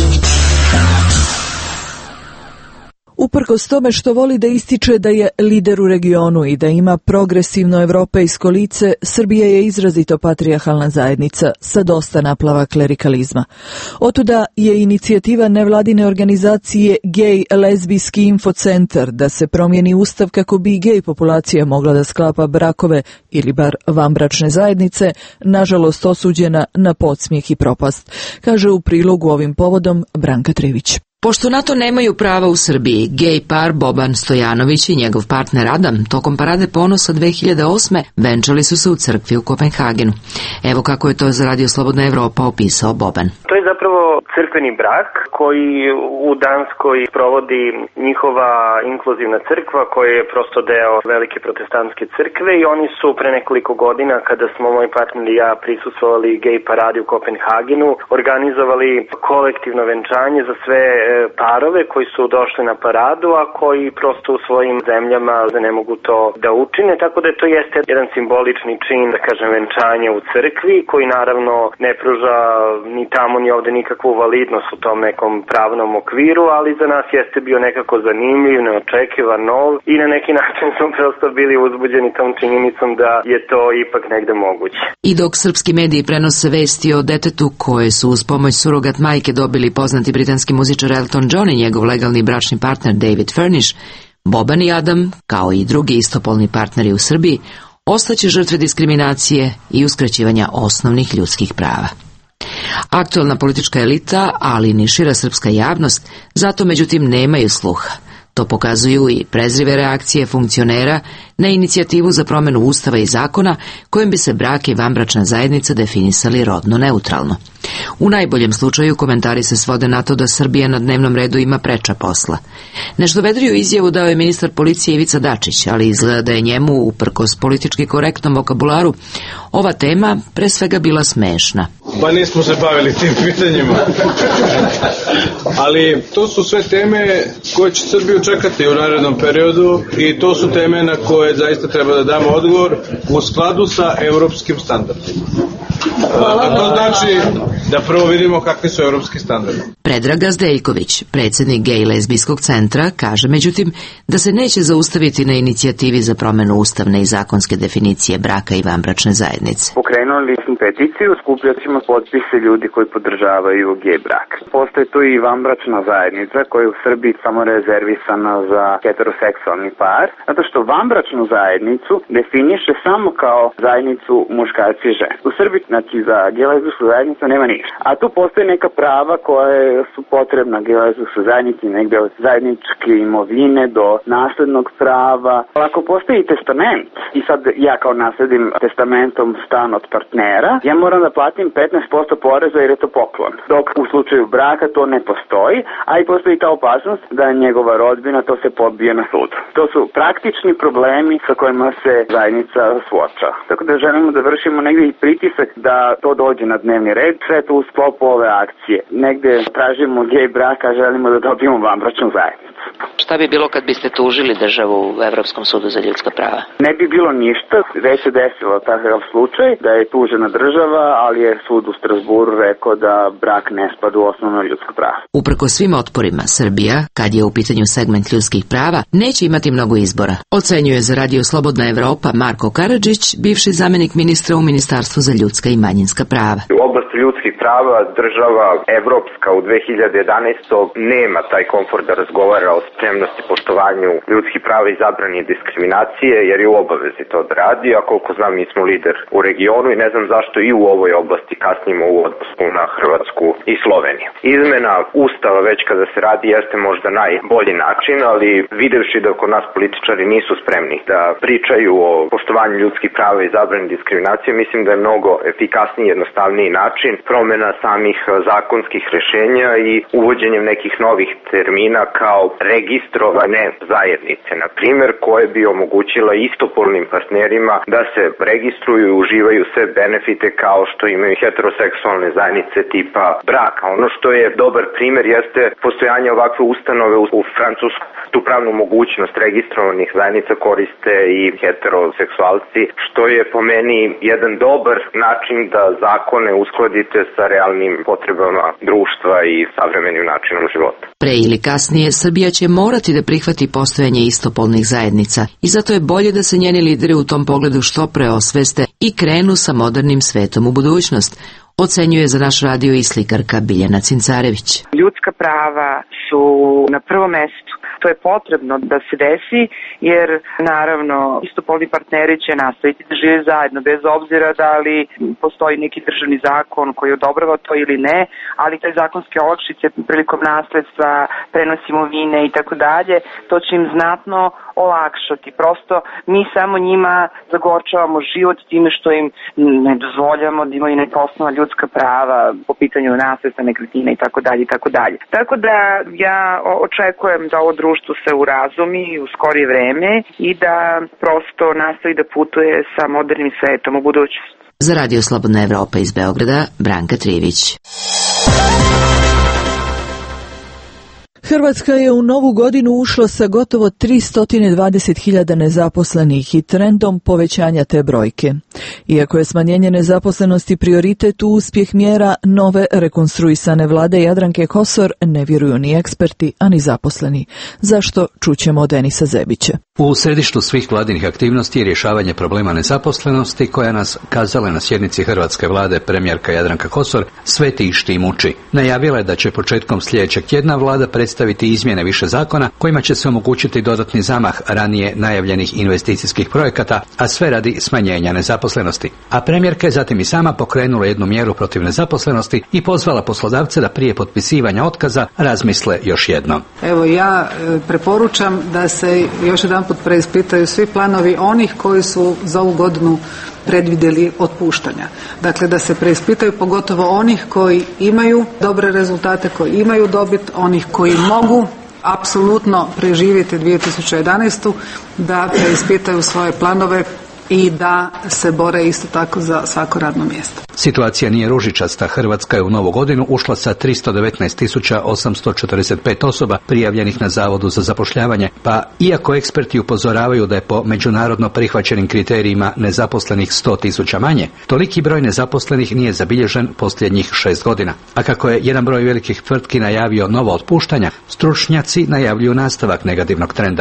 Uprkos tome što voli da ističe da je lider u regionu i da ima progresivno europejsko lice, Srbija je izrazito patrijarhalna zajednica sa dosta naplava klerikalizma. Otuda je inicijativa nevladine organizacije Gej lezbijski infocentar da se promijeni ustav kako bi gej populacija mogla da sklapa brakove ili bar vanbračne zajednice, nažalost osuđena na podsmijeh i propast, kaže u prilogu ovim povodom Branka Trivić. Pošto na to nemaju prava u Srbiji, gej par Boban Stojanović i njegov partner Adam tokom Parade ponosa dve hiljade osme venčali su se u crkvi u Kopenhagenu. Evo kako je to za Radio Slobodna Evropa opisao Boban. To je zapravo crkveni brak koji u Danskoj provodi njihova inkluzivna crkva koja je prosto deo velike protestantske crkve i oni su pre nekoliko godina kada smo moj partner i ja prisustvovali gej paradi u Kopenhagenu organizovali kolektivno venčanje za sve parove koji su došli na paradu, a koji prosto u svojim zemljama ne mogu to da učine, tako da to jeste jedan simbolični čin, da kažem, venčanje u crkvi, koji naravno ne pruža ni tamo ni ovde nikakvu validnost u tom nekom pravnom okviru, ali za nas jeste bio nekako zanimljiv, neočekivan, nov i na neki način smo prosto bili uzbuđeni tom činjenicom da je to ipak negde moguće. I dok srpski mediji prenose vesti o detetu koje su uz pomoć surogat majke dobili poznati britanski muzičar Elton John i njegov legalni bračni partner David Furnish, Boban i Adam, kao i drugi istopolni partneri u Srbiji, ostaće žrtve diskriminacije i uskraćivanja osnovnih ljudskih prava. Aktualna politička elita, ali ni šira srpska javnost, zato međutim nemaju sluha. To pokazuju i prezrive reakcije funkcionera na inicijativu za promjenu ustava i zakona kojim bi se brak i vanbračna zajednica definisali rodno neutralno. U najboljem slučaju komentari se svode na to da Srbija na dnevnom redu ima preča posla. Nešto vedriju izjavu dao je ministar policije Ivica Dačić, ali izgleda da je njemu, uprkos politički korektnom vokabularu, ova tema pre svega bila smešna. Pa nismo se bavili tim pitanjima. Ali to su sve teme koje će Srbiju čekati u narednom periodu i to su teme na koje zaista treba da damo odgovor u skladu sa evropskim standardima. A to znači da prvo vidimo kakvi su evropski standardi. Predraga Zdeljković, predsjednik gej lezbijskog centra, kaže međutim da se neće zaustaviti na inicijativi za promjenu ustavne i zakonske definicije braka i vanbračne zajednice. Pokrenuli smo peticiju, skupljat ćemo potpise ljudi koji podržavaju gej brak. Postoje tu i vanbračna zajednica koja je u Srbiji samo rezervisana za heteroseksualni par, zato što vanbračnu zajednicu definiše samo kao zajednicu muškarci i žene. U Srbiji, znači, za gej-lezbijsku zajednicu nema ništa. A tu postoje neka prava koje su potrebna gej-lezbijskoj zajednici, negde od zajedničke imovine do naslednog prava. Ako postoji testament i sad ja kao nasledim testamentom stan od partnera, ja moram da platim petnaest posto poreza jer je to poklon. Dok u slučaju braka to ne postoji, a i postoji ta opasnost da njegova rodbina to se pobije na sudu. To su praktični problemi sa kojima se zajednica suočava. Tako da želimo da vršimo negdje i pritisak da to dođe na dnevni red, sve to u sklopu ove akcije. Negde tražimo gej braka, želimo da dobijemo vanbračnu zajednicu. Šta bi bilo kad biste tužili državu u Evropskom sudu za ljudska prava? Ne bi bilo ništa, već se desilo takav slučaj da je tužena država, ali je sud u Strasburu rekao da brak ne spada u osnovno ljudsko pravo. Uprko svim otporima, Srbija, kad je u pitanju segment ljudskih prava, neće imati mnogo izbora. Ocenjuje za Radio Slobodna Evropa Marko Karadžić, bivši zamenik ministra u Ministarstvu za ljudska i manjinska prava. U oblasti ljudskih prava država evropska u dve hiljade jedanaestom nema taj komfort da razgovara o spremnosti poštovanju ljudskih prava i zabrani diskriminacije, jer je u obavezi to da radi, a koliko znam mi smo lider u regionu i ne znam zašto i u ovoj oblasti kasnimo u odnosu na Hrvatsku i Sloveniju. Izmena Ustava već kada se radi jeste možda najbolji način, ali videvši da kod nas političari nisu spremni da pričaju o poštovanju ljudskih prava i zabrani diskriminacije, mislim da je mnogo efikasniji i jednostavniji način promjena samih zakonskih rešenja i uvođenjem nekih novih termina kao registrovane zajednice, na primjer, koje bi omogućila istopolnim partnerima da se registruju i uživaju sve benefite kao što imaju heteroseksualne zajednice tipa braka. Ono što je dobar primjer jeste postojanje ovakve ustanove u, u Francusku. Tu pravnu mogućnost registrovanih zajednica koriste i heteroseksualci, što je po meni jedan dobar način da zakone uskladite sa realnim potrebama društva i savremenim načinom života. Pre ili kasnije Srbija će morati da prihvati postojanje istopolnih zajednica i zato je bolje da se njeni lideri u tom pogledu što pre osveste i krenu sa modernim svetom u budućnost, ocenjuje za naš radio i slikarka Biljana Cincarević. Ljudska prava su na prvom mestu. To je potrebno da se desi, jer naravno istopolni partneri će nastaviti da žive zajedno, bez obzira da li postoji neki državni zakon koji odobrava to ili ne, ali te zakonske olakšice prilikom nasledstva, prenos imovine i tako dalje, to će im znatno olakšati. Prosto mi samo njima zagorčavamo život time što im ne dozvoljamo da imaju neka osnovna ljudska prava po pitanju nasledstva, nekretnina i tako dalje i tako dalje. Tako da ja očekujem da ovo društvo se urazumi u skorije vreme i da prosto nastavi da putuje sa modernim svetom u budućnost. Za Radio Slobodna Evropa iz Beograda, Branka Trivić. Hrvatska je u novu godinu ušla sa gotovo tristo dvadeset hiljada nezaposlenih i trendom povećanja te brojke. Iako je smanjenje nezaposlenosti prioritet u uspjeh mjera nove rekonstruisane vlade Jadranke Kosor, ne vjeruju ni eksperti, a ni zaposleni. Zašto? Čućemo od Denisa Zebića. U središtu svih vladinih aktivnosti je rješavanje problema nezaposlenosti koja nas, kazala na sjednici hrvatske vlade premijerka Jadranka Kosor, sve tišti i muči. Najavila je da će početkom sljedećeg tjedna vlada predstaviti izmjene više zakona kojima će se omogućiti dodatni zamah ranije najavljenih investicijskih projekata, a sve radi smanjenja nezaposlenosti. A premijerka je zatim i sama pokrenula jednu mjeru protiv nezaposlenosti i pozvala poslodavce da prije potpisivanja otkaza razmisle još jednom. Evo ja preporučam da se još jedanput preispitaju svi planovi onih koji su za ovu godinu predvidjeli otpuštanja. Dakle, da se preispitaju pogotovo onih koji imaju dobre rezultate, koji imaju dobit, onih koji mogu apsolutno preživjeti dvije tisuće jedanaestu, da preispitaju svoje planove i da se bore isto tako za svako radno mjesto. Situacija nije ružičasta. Hrvatska je u novu godinu ušla sa tristo devetnaest tisuća osamsto četrdeset pet osoba prijavljenih na Zavodu za zapošljavanje, pa iako eksperti upozoravaju da je po međunarodno prihvaćenim kriterijima nezaposlenih sto tisuća manje, toliki broj nezaposlenih nije zabilježen posljednjih šest godina. A kako je jedan broj velikih tvrtki najavio nova otpuštanja, stručnjaci najavljuju nastavak negativnog trenda.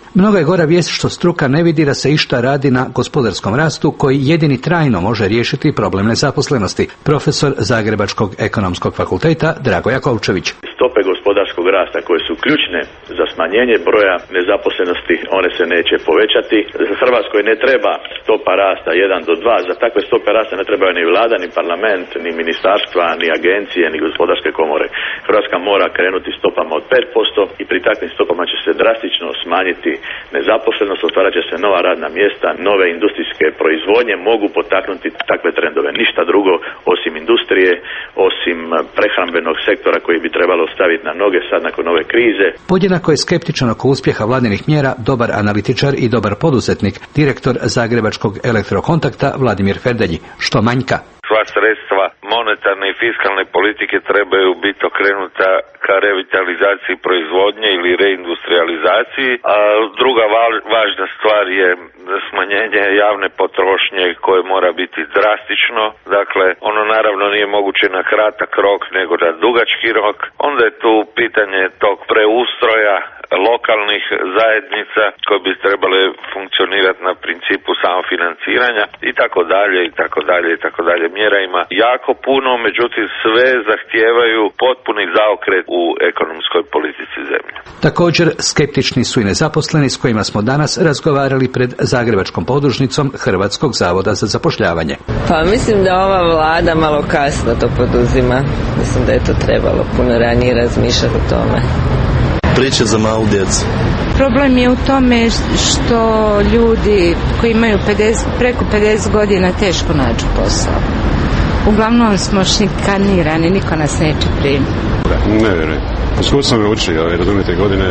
Mnogo je gora vijest što struka ne vidi da se išta radi na gospodarskom rastu koji jedini trajno može riješiti problem nezaposlenosti. Profesor Zagrebačkog ekonomskog fakulteta Drago Jakovčević. Stope gospodarskog rasta koje su ključne za smanjenje broja nezaposlenosti, one se neće povećati. Za Hrvatskoj ne treba stopa rasta jedan do dva. Za takve stope rasta ne trebaju ni vlada, ni parlament, ni ministarstva, ni agencije, ni gospodarske komore. Hrvatska mora krenuti stopama od pet posto i pri takvim stopama će se drastično smanjiti nezaposlenost, otvarat će se nova radna mjesta, nove industrijske proizvodnje mogu potaknuti takve trendove. Ništa drugo osim industrije, osim prehrambenog sektora koji bi trebalo staviti na noge sad nakon ove krize. Podjednako je skeptičan oko uspjeha vladinih mjera dobar analitičar i dobar poduzetnik, direktor Zagrebačkog elektrokontakta Vladimir Ferdelji. Što manjka? Sva sredstva monetarne i fiskalne politike trebaju biti okrenuta ka revitalizaciji proizvodnje ili reindustrializaciji, a druga važna stvar je smanjenje javne potrošnje koje mora biti drastično. Dakle, ono naravno nije moguće na kratak rok nego na dugački rok. Onda je tu pitanje tog preustroja lokalnih zajednica koje bi trebale funkcionirati na principu samofinanciranja i tako dalje i tako dalje i tako dalje. Mjera ima jako puno, međutim sve zahtijevaju potpuni zaokret u ekonomskoj politici zemlje. Također skeptični su i nezaposleni s kojima smo danas razgovarali pred Zagrebačkom podružnicom Hrvatskog zavoda za zapošljavanje. Pa mislim da ova vlada malo kasno to poduzima. Mislim da je to trebalo puno ranije razmišljati o tome. Priče za malu djecu. Problem je u tome što ljudi koji imaju pedeset, preko pedeset godina teško nađu posao. Uglavnom smo šikanirani, niko nas neće primiti. Ne vjerujem. Iskustvo me uči, razumijete, godine.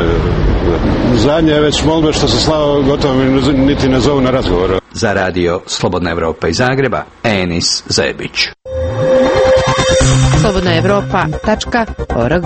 Zadnje je već molbe što se slava gotovo niti ne zovu na razgovor. Za radio Slobodna Evropa iz Zagreba, Enis Zebić. slobodna evropa tačka org.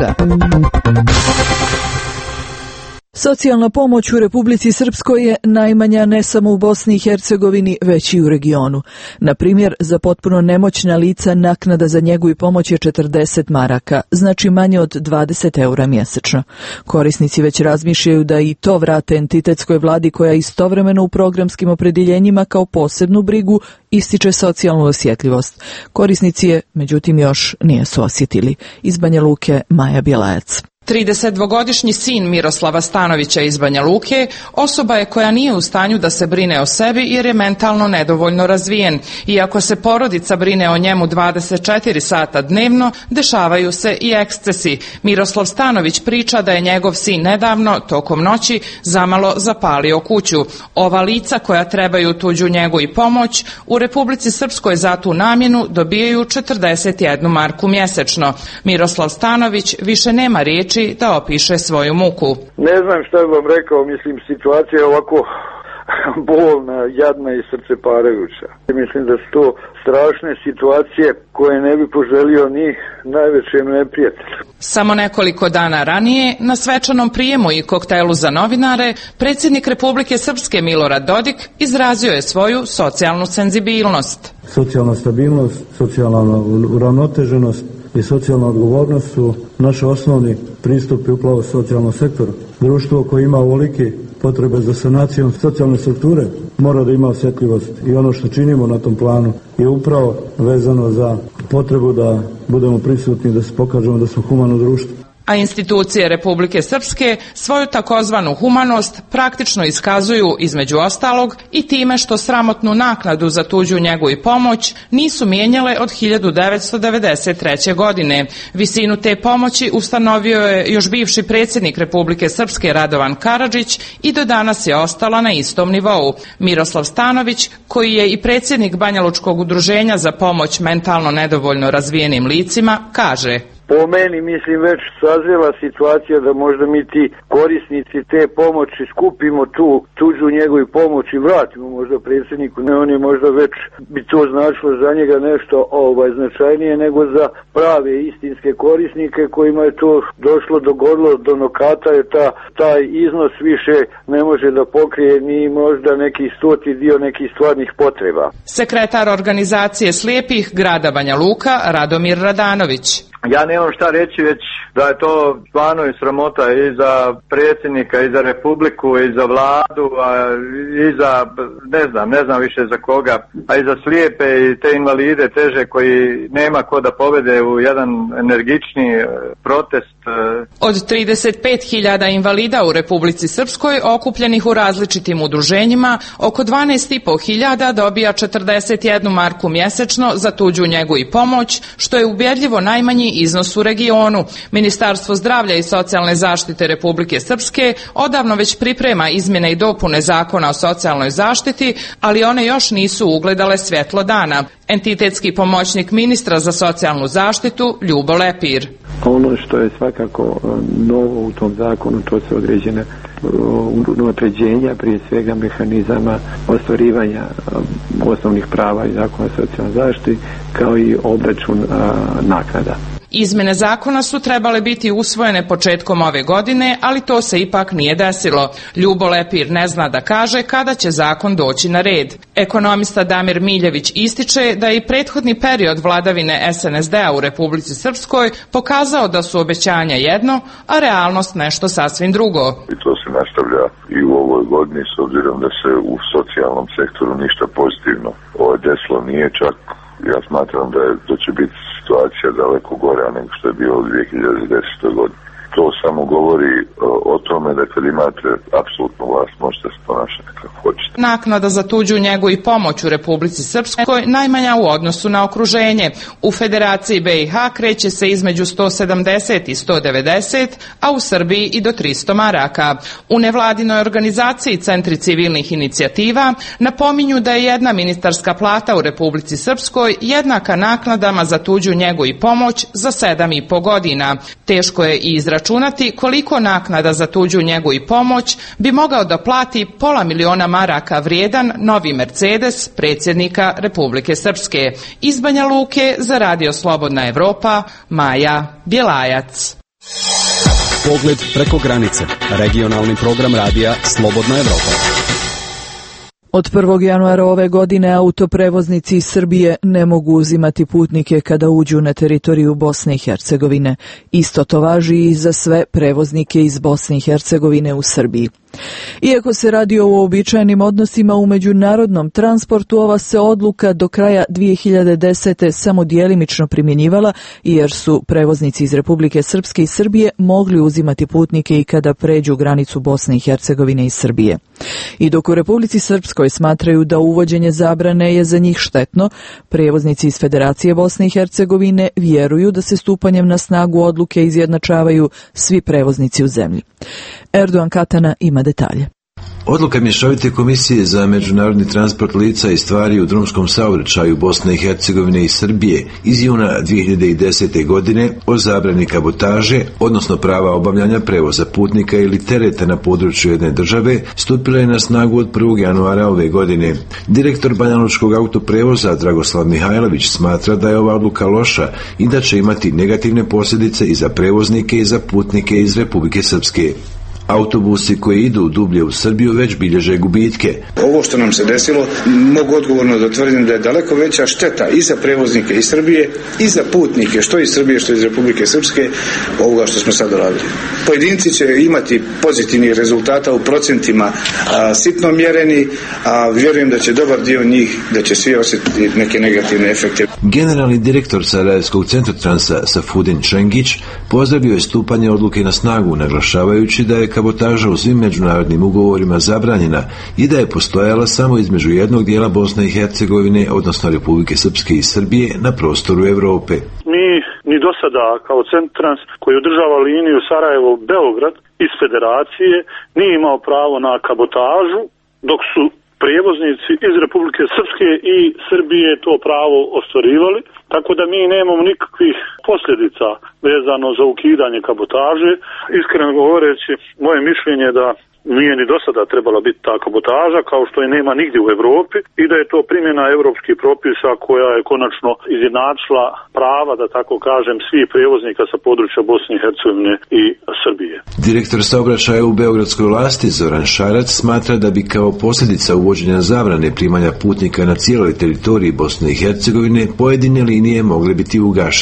Socijalna pomoć u Republici Srpskoj je najmanja ne samo u Bosni i Hercegovini, već i u regionu. Na primjer, za potpuno nemoćna lica naknada za njegu i pomoć je četrdeset maraka, znači manje od dvadeset eura mjesečno. Korisnici već razmišljaju da i to vrate entitetskoj vladi koja istovremeno u programskim opredjeljenjima kao posebnu brigu ističe socijalnu osjetljivost. Korisnici je, međutim, još nisu osjetili. Iz Banja Luke, Maja Bjelajac. tridesetdvogodišnji sin Miroslava Stanovića iz Banja Luke osoba je koja nije u stanju da se brine o sebi jer je mentalno nedovoljno razvijen. Iako se porodica brine o njemu dvadeset četiri sata dnevno, dešavaju se i ekscesi. Miroslav Stanović priča da je njegov sin nedavno, tokom noći, zamalo zapalio kuću. Ova lica koja trebaju tuđu njegu i pomoć u Republici Srpskoj za tu namjenu dobijaju četrdeset jednu marku mjesečno. Miroslav Stanović više nema riječi da opiše svoju muku. Ne znam šta bi vam rekao, mislim situacija je ovako bolna, jadna i srceparajuća. Mislim da su to strašne situacije koje ne bi poželio ni najvećem neprijatelju. Samo nekoliko dana ranije, na svečanom prijemu i koktelu za novinare, predsjednik Republike Srpske Milorad Dodik izrazio je svoju socijalnu senzibilnost. Socijalna stabilnost, socijalna uravnoteženost i socijalna odgovornost su naši osnovni pristupi upravo socijalnom sektoru. Društvo koje ima ovolike potrebe za sanacijom socijalne strukture mora da ima osjetljivost i ono što činimo na tom planu je upravo vezano za potrebu da budemo prisutni, da se pokažemo da smo humano društvo. A institucije Republike Srpske svoju takozvanu humanost praktično iskazuju između ostalog i time što sramotnu naknadu za tuđu njegu i pomoć nisu mijenjale od hiljadu devetsto devedeset treće. godine. Visinu te pomoći ustanovio je još bivši predsjednik Republike Srpske Radovan Karadžić i do danas je ostala na istom nivou. Miroslav Stanović, koji je i predsjednik Banjalučkog udruženja za pomoć mentalno nedovoljno razvijenim licima, kaže: Po meni, mislim, već sazrela situacija da možda mi ti korisnici te pomoći skupimo tu tuđu njegovu pomoć i vratimo možda predsjedniku. Ne, on je možda već bi to značilo za njega nešto ovaj, značajnije nego za prave istinske korisnike kojima je to došlo, dogodilo do nokata, je ta, taj iznos više ne može da pokrije ni možda neki stoti dio nekih stvarnih potreba. Sekretar organizacije slijepih grada Banja Luka Radomir Radanović. ja nemam šta reći, već da je to stvarno i sramota i za predsjednika, i za Republiku, i za vladu, a i za, ne znam, ne znam više za koga, a i za slijepe i te invalide teže koji nema ko da povede u jedan energični protest. Od trideset pet hiljada invalida u Republici Srpskoj okupljenih u različitim udruženjima, oko dvanaest i po hiljada dobija četrdeset jednu marku mjesečno za tuđu njegu i pomoć, što je ubjedljivo najmanji iznos u regionu. Ministarstvo zdravlja i socijalne zaštite Republike Srpske odavno već priprema izmjene i dopune Zakona o socijalnoj zaštiti, ali one još nisu ugledale svjetlo dana. Entitetski pomoćnik ministra za socijalnu zaštitu Ljubo Lepir. Ono što je svakako novo u tom zakonu, to su određene unapređenja, prije svega mehanizama ostvarivanja osnovnih prava i Zakona o socijalnoj zaštiti, kao i obračun naknada. Izmjene zakona su trebale biti usvojene početkom ove godine, ali to se ipak nije desilo. Ljubo Lepir ne zna da kaže kada će zakon doći na red. Ekonomista Damir Miljević ističe da je i prethodni period vladavine es en es de a u Republici Srpskoj pokazao da su obećanja jedno, a realnost nešto sasvim drugo. I to se nastavlja i u ovoj godini, s obzirom da se u socijalnom sektoru ništa pozitivno ovo desilo nije, čak ja smatram da, je, da će biti situacija daleko gora nego što je bilo u dvije hiljade desete. godini. To samo govori o, o tome da kad imate apsolutnu vlast možete se ponašati kako hoćete. Naknada za tuđu njegu i pomoć u Republici Srpskoj najmanja u odnosu na okruženje. U Federaciji be i ha kreće se između sto sedamdeset i sto devedeset, a u Srbiji i do tristo maraka. U nevladinoj organizaciji Centri civilnih inicijativa napominju da je jedna ministarska plata u Republici Srpskoj jednaka naknadama za tuđu njegu i pomoć za sedam i po godina. Teško je i izračunati računati koliko naknada za tuđu njegu i pomoć bi mogao da plati pola miliona maraka vrijedan novi Mercedes predsjednika Republike Srpske. Iz Banja Luke za Radio Slobodna Evropa, Maja Bjelajac. Pogled preko granice. Regionalni program radija Slobodna Evropa. Od prvog januara ove godine autoprevoznici iz Srbije ne mogu uzimati putnike kada uđu na teritoriju Bosne i Hercegovine. Isto to važi i za sve prevoznike iz Bosne i Hercegovine u Srbiji. Iako se radi o uobičajenim odnosima u međunarodnom transportu, ova se odluka do kraja dvije hiljade desete. samo djelimično primjenjivala, jer su prevoznici iz Republike Srpske i Srbije mogli uzimati putnike i kada pređu granicu Bosne i Hercegovine i Srbije. I dok u Republici Srpskoj smatraju da uvođenje zabrane je za njih štetno, prevoznici iz Federacije Bosne i Hercegovine vjeruju da se stupanjem na snagu odluke izjednačavaju svi prevoznici u zemlji. Erdogan Katana ima detalje. Odluka Mješovite komisije za međunarodni transport lica i stvari u drumskom saobraćaju Bosne i Hercegovine i Srbije iz juna dvije hiljade desete. godine o zabrani kabotaže, odnosno prava obavljanja prevoza putnika ili tereta na području jedne države, stupila je na snagu od prvog januara ove godine. Direktor banjalučkog autoprevoza Dragoslav Mihajlović smatra da je ova odluka loša i da će imati negativne posljedice i za prevoznike i za putnike iz Republike Srpske. Autobusi koji idu dublje u Srbiju već bilježe gubitke. Ovo što nam se desilo, mogu odgovorno da tvrdim da je daleko veća šteta i za prevoznike iz Srbije i za putnike što iz Srbije što iz Republike Srpske ovoga što smo sad radili. Pojedinci će imati pozitivnih rezultata u procentima a, sitno mjereni, a vjerujem da će dobar dio njih, da će svi osjetiti neke negativne efekte. Generalni direktor Sarajevskog Centrotransa Safudin Čengić pozdravio je stupanje odluke na snagu, naglašavajući da je kabotaža u svim međunarodnim ugovorima zabranjena i da je postojala samo između jednog dijela Bosne i Hercegovine, odnosno Republike Srpske i Srbije, na prostoru Europe. Mi ni do sada kao Centrans koji održava liniju Sarajevo-Beograd iz Federacije nije imao pravo na kabotažu, dok su prijevoznici iz Republike Srpske i Srbije to pravo ostvarivali, tako da mi nemamo nikakvih posljedica vezano za ukidanje kabotaže. Iskreno govoreći, moje mišljenje je da nije ni do sada trebala biti ta kabotaža, kao što je nema nigdje u Europi, i da je to primjena europskih propisa koja je konačno izjednačila prava, da tako kažem, svih prijevoznika sa područja Bosne i Hercegovine i Srbije. Direktor saobraćaja u beogradskoj vlasti Zoran Šarac smatra da bi kao posljedica uvođenja zabrane primanja putnika na cijeloj teritoriji Bosne i Hercegovine pojedine linije mogle biti ugašene.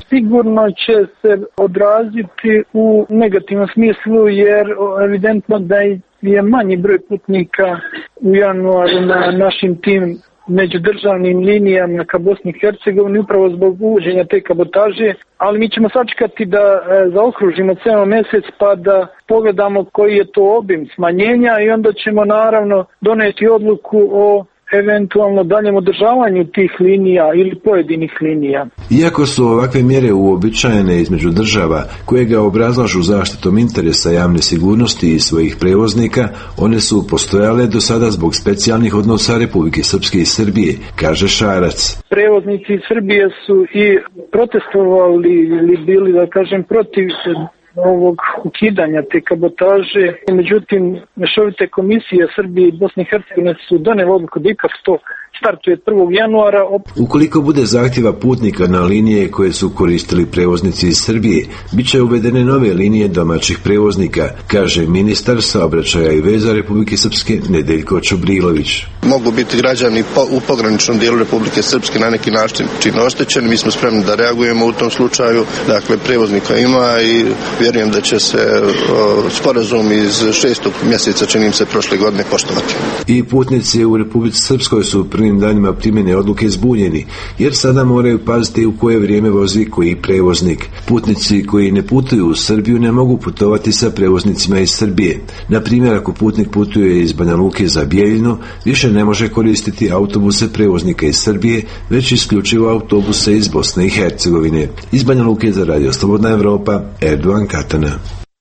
sigurno će se odraziti u negativnom smislu, jer evidentno da je manji broj putnika u januaru na našim tim međudržavnim linijama ka Bosni i Hercegovini upravo zbog uvođenja te kabotaže, ali mi ćemo sačekati da e, zaokružimo ceo mesec pa da pogledamo koji je to obim smanjenja i onda ćemo naravno doneti odluku o eventualno daljem održavanju tih linija ili pojedinih linija. Iako su ovakve mjere uobičajene između država koje ga obrazlažu zaštitom interesa javne sigurnosti i svojih prevoznika, one su postojale do sada zbog specijalnih odnosa Republike Srpske i Srbije, kaže Šarac. Prevoznici iz Srbije su i protestovali ili bili, da kažem, protiv ovog ukidanja te kabotaže. Međutim, mešovite komisije Srbije i Bosne i Hercegovine su donijeli odluku da ipak to startuje prvog januara. Ukoliko bude zahtjeva putnika na linije koje su koristili prevoznici iz Srbije, bit će uvedene nove linije domaćih prevoznika, kaže ministar saobraćaja i veza Republike Srpske Nedeljko Čobrilović. Mogu biti građani u pograničnom dijelu Republike Srpske na neki način čini oštećeni. Mi smo spremni da reagujemo u tom slučaju. Dakle, prevoznika ima i vjerujem da će se o, sporazum iz šestog mjeseca, činim se, prošle godine poštovati. I putnici u Republici Srpskoj su u prvim danima primjene odluke zbunjeni, jer sada moraju paziti u koje vrijeme vozi koji prevoznik. Putnici koji ne putuju u Srbiju ne mogu putovati sa prevoznicima iz Srbije. Na primjer, ako putnik putuje iz Banja Luke za Bijeljinu, više ne može koristiti autobuse prevoznika iz Srbije, već isključivo autobuse iz Bosne i Hercegovine. Iz Banja Luke za Radio Slobodna Evropa, Erdogan Katana.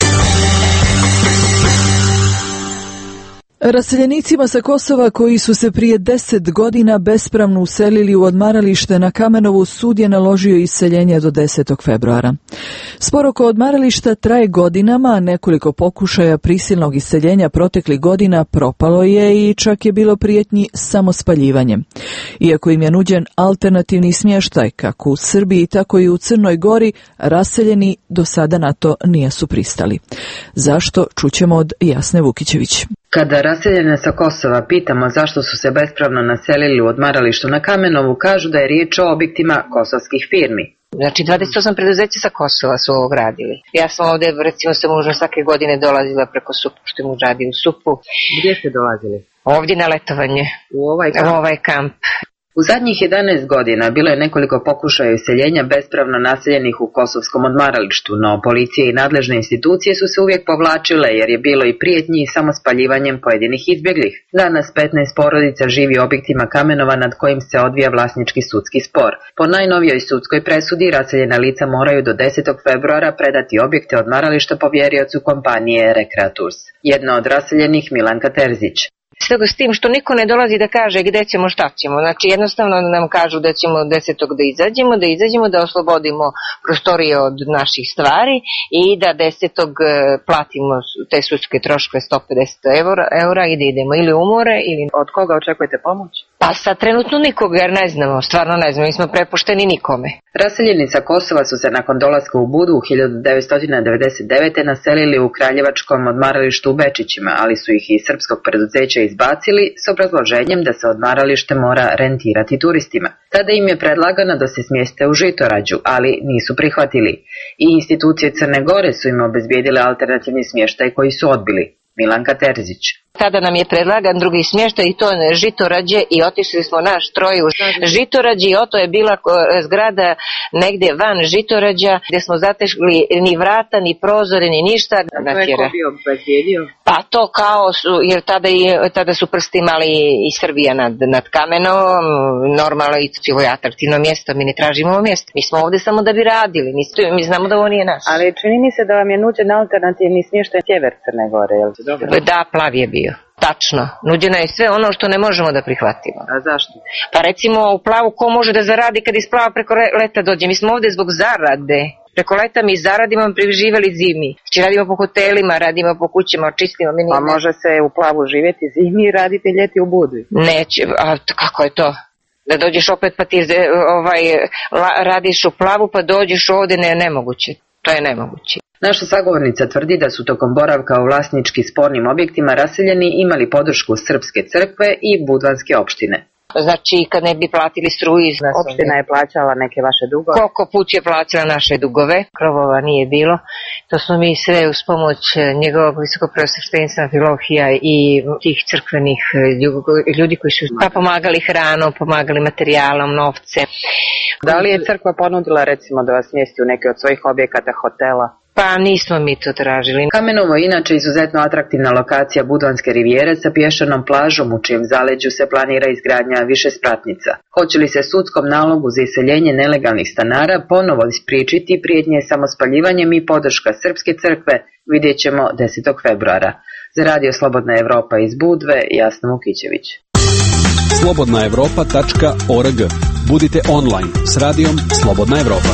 Raseljenicima sa Kosova koji su se prije deset godina bespravno uselili u odmaralište na Kamenovu, sud je naložio iseljenje do desetog februara. Spor oko odmarališta traje godinama, a nekoliko pokušaja prisilnog iseljenja proteklih godina propalo je i čak je bilo prijetnji samospaljivanjem. Iako im je nuđen alternativni smještaj kako u Srbiji tako i u Crnoj Gori, raseljeni do sada na to nisu pristali. Zašto, čućemo od Jasne Vukićević. Kada raseljene sa Kosova pitamo zašto su se bespravno naselili u odmaralištu na Kamenovu, kažu da je riječ o objektima kosovskih firmi. Znači dvadeset osam preduzeća sa Kosova su ovo gradili. Ja sam ovdje, recimo, sa mužem svake godine dolazila preko Supu, što mu radi u Supu. Gdje ste dolazili? Ovdje na letovanje. U ovaj kamp? U ovaj kamp. U zadnjih jedanaest godina bilo je nekoliko pokušaja iseljenja bespravno naseljenih u kosovskom odmaralištu, no policije i nadležne institucije su se uvijek povlačile jer je bilo i prijetnji i samospaljivanjem pojedinih izbjeglih. Danas petnaest porodica živi u objektima Kamenova nad kojim se odvija vlasnički sudski spor. Po najnovijoj sudskoj presudi raseljena lica moraju do desetog februara predati objekte odmarališta povjeriocu kompanije Rekreaturs. Jedna od raseljenih Milanka Terzić. Stoga s tim što niko ne dolazi da kaže gdje ćemo, šta ćemo. Znači jednostavno nam kažu da ćemo desetog da izađemo, da izađemo, da oslobodimo prostorije od naših stvari i da desetog platimo te sudske troškove sto pedeset eura i da idemo ili u more ili... Od koga očekujete pomoć? Pa sad trenutno nikoga, jer ne znamo, stvarno ne znamo, mi smo prepušteni nikome. Raseljeni sa Kosova su se nakon dolaska u Budu u hiljadu devetsto devedeset devete. naselili u Kraljevačkom odmaralištu u Bečićima, ali su ih iz srpskog preduzeća izbacili s obrazloženjem da se odmaralište mora rentirati turistima. Tada im je predlagano da se smjeste u Žitorađu, ali nisu prihvatili. I institucije Crne Gore su im obezbijedile alternativni smještaj koji su odbili. Milanka Terzić. Tada nam je predlagan drugi smještaj i to je Žitorađe i otišli smo naš troj u Žitorađe i oto je bila zgrada negdje van Žitorađa gdje smo zatešli ni vrata, ni prozore, ni ništa. A to je ko bio obezbijedio? Pa to kao su, jer tada, i, tada su prsti imali i Srbija nad, nad Kamenom, normalno i civo je atraktivno mjesto, mi ne tražimo ovo mjesto. Mi smo ovdje samo da bi radili, mi, mi znamo da ovo nije naš. Ali čini mi se da vam je nuđen alternativni smještaj sjever Crne Gore, je li to dobro? Da, plav je bio. Tačno. Nuđeno je sve ono što ne možemo da prihvatimo. A zašto? Pa recimo u plavu ko može da zaradi kad iz plava preko leta dođe? Mi smo ovdje zbog zarade. Preko leta mi zaradimo, preživjeli zimi. Znači radimo po hotelima, radimo po kućama, čistimo. Mi a može se u plavu živjeti zimi i raditi ljeti u Budu? Neće, a kako je to? Da dođeš opet pa ti ovaj, radiš u plavu pa dođeš ovdje, ne, nemoguće. To je nemoguće. Naša sagovornica tvrdi da su tokom boravka u vlasnički spornim objektima raseljeni imali podršku Srpske crkve i Budvanske opštine. Znači, kad ne bi platili struju iz nas. Opština je plaćala neke vaše dugove? Koliko put je plaćala naše dugove, krovova nije bilo. To smo mi sve uz pomoć njegovog visokopreosveštenstva Filohija i tih crkvenih ljudi koji su pa pomagali hranom, pomagali materijalom, novce. Da li je crkva ponudila recimo da vas smjesti u neke od svojih objekata, hotela? Pa nismo mi to tražili. Kamenovo je inače izuzetno atraktivna lokacija Budvanske rivijere sa pješčanom plažom u čijem zaleđu se planira izgradnja više spratnica. Hoće li se sudskom nalogu za iseljenje nelegalnih stanara ponovo ispričiti prijetnje samospaljivanjem i podrška Srpske crkve, vidjet ćemo desetog februara. Za Radio Slobodna Evropa iz Budve, Jasna Mukićević. slobodna evropa tačka org. Budite online s radijom Slobodna Evropa.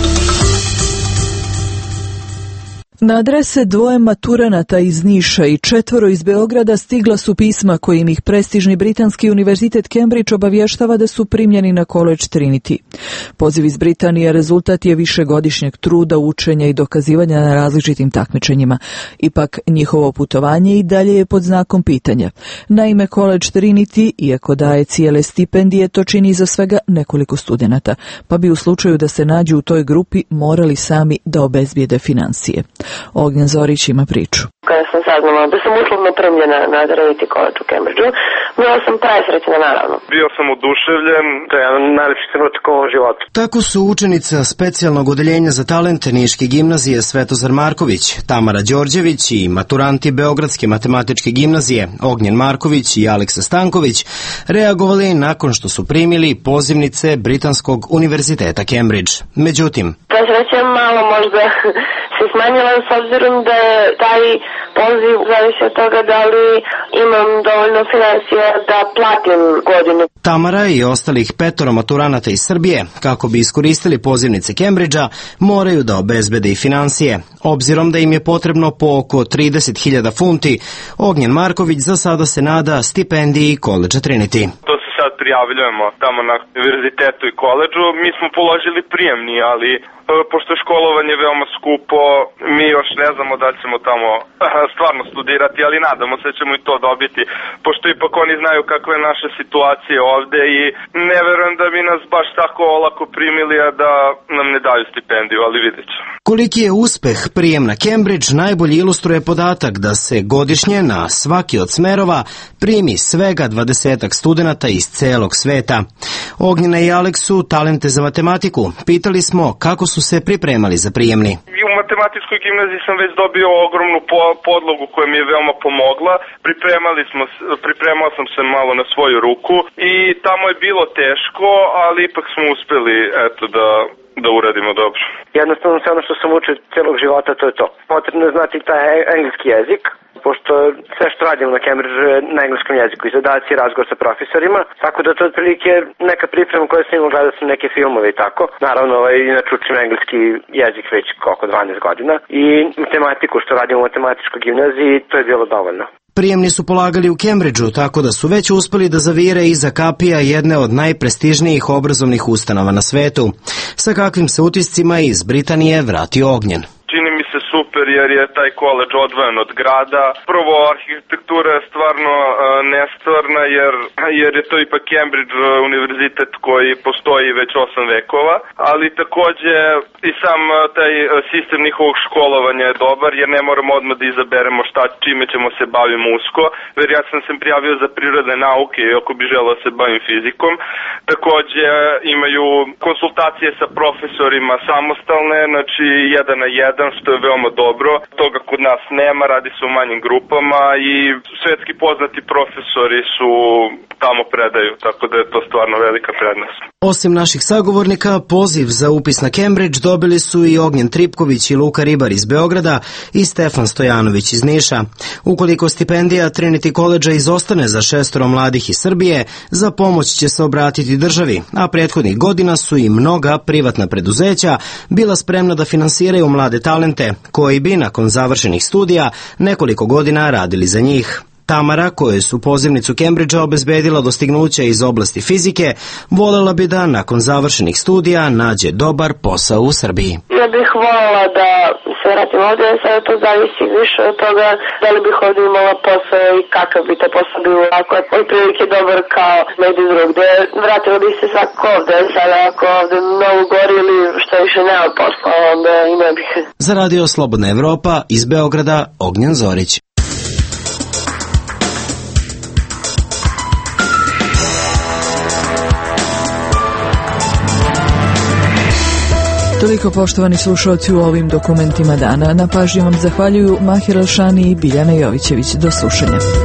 Na adrese dvoje maturanata iz Niša i četvoro iz Beograda stigla su pisma kojim ih prestižni britanski univerzitet Cambridge obavještava da su primljeni na College Trinity. Poziv iz Britanije rezultat je višegodišnjeg truda, učenja i dokazivanja na različitim takmičenjima. Ipak njihovo putovanje i dalje je pod znakom pitanja. Naime, College Trinity, iako daje cijele stipendije, to čini za svega nekoliko studenata, pa bi u slučaju da se nađu u toj grupi morali sami da obezbijede financije. Ognjen Zorić ima priču. Kada sam saznala da sam uslovno primljena na Trinity College u Cambridgeu, bila sam presrećna naravno. Bio sam oduševljen, to je jedan najlepši trenutak u ovom životu. Tako su učenica specijalnog odeljenja za talente Niške gimnazije Svetozar Marković, Tamara Đorđević i maturanti Beogradske matematičke gimnazije Ognjen Marković i Aleksa Stanković reagovali nakon što su primili pozivnice Britanskog univerziteta Cambridge. Međutim, presreća malo možda se smanjila s obzirom da je taj poziv zavisi od toga da li imam dovoljno financija da platim godinu. Tamara i ostalih petoro maturanata iz Srbije, kako bi iskoristili pozivnice Cambridgea, moraju da obezbede i financije. Obzirom da im je potrebno po oko trideset hiljada funti, Ognjen Marković za sada se nada stipendiji College Trinity. To se sad prijavljujemo tamo na univerzitetu i koledžu. Mi smo položili prijemni, ali pošto je školovanje veoma skupo, mi još ne znamo da ćemo tamo stvarno studirati, ali nadamo se da ćemo i to dobiti, pošto ipak oni znaju kakva je naša situacija ovde i ne verujem da bi nas baš tako olako primili, a da nam ne daju stipendiju, ali vidjet ćemo. Koliki je uspeh prijem na Cambridge najbolje ilustruje podatak da se godišnje na svaki od smerova primi svega dvadesetak studenata iz celog sveta. Ognjena i Aleksu, talente za matematiku, pitali smo kako su se pripremali za prijemni. U matematičkoj gimnaziji sam već dobio ogromnu po- podlogu koja mi je veoma pomogla. Pripremali smo, pripremao sam se malo na svoju ruku i tamo je bilo teško, ali ipak smo uspeli eto da da uradimo dobro. Jednostavno sve ono što sam učio celog života, to je to. Potrebno je znati taj engleski jezik, pošto sve što radimo na Cambridge je na engleskom jeziku i zadaci, razgovor sa profesorima, tako da to je otprilike neka priprema koja sam imao, gledao sam neke filmove i tako. Naravno, ovaj, inače učim engleski jezik već oko dvanaest godina i matematiku što radimo u matematičkoj gimnaziji, to je bilo dovoljno. Prijemni su polagali u Cambridgeu, tako da su već uspeli da zavire iza kapija jedne od najprestižnijih obrazovnih ustanova na svetu. Sa kakvim se utiscima iz Britanije vratio Ognjen. Čini mi se super jer je taj koledž odvojen od grada. Prvo, arhitektura je stvarno uh, nestvarna jer, jer je to ipak Cambridge uh, univerzitet koji postoji već osam vekova, ali takođe i sam uh, taj uh, sistem njihovog školovanja je dobar jer ne moramo odmah da izaberemo šta, čime ćemo se bavimo usko, jer ja sam se prijavio za prirodne nauke i ako bi želeo se bavim fizikom. Takođe imaju konsultacije sa profesorima samostalne, znači jedan na jedan, što je veoma dobro. Toga kod nas nema, radi se o manjim grupama i svetski poznati profesori su tamo predaju, tako da je to stvarno velika prednost. Osim naših sagovornika, poziv za upis na Cambridge dobili su i Ognjen Tripković i Luka Ribar iz Beograda i Stefan Stojanović iz Niša. Ukoliko stipendija Trinity College izostane za šestoro mladih iz Srbije, za pomoć će se obratiti državi, a prethodnih godina su i mnoga privatna preduzeća bila spremna da finansiraju mlade talente, koji bi nakon završenih studija nekoliko godina radili za njih. Tamara, kojoj su pozivnicu Cambridgea obezbedila dostignuća iz oblasti fizike, volela bi da nakon završenih studija nađe dobar posao u Srbiji. Ja bih voljela da se vratim ovdje, sada to zavisi više od toga da li bih ovdje imala posao i kakav bi to posao bio. Ako je otprilike dobar kao negdje drugdje, vratila bi se svako ovdje. Sada ako ovdje mnogo gori ili što više nema posla, onda i ne bih. Za Radio Slobodna Evropa iz Beograda, Ognjen Zorić. Toliko, poštovani slušalci, u ovim dokumentima dana. Na pažnji vam zahvaljuju Mahir Alšani i Biljana Jovićević. Do slušanja.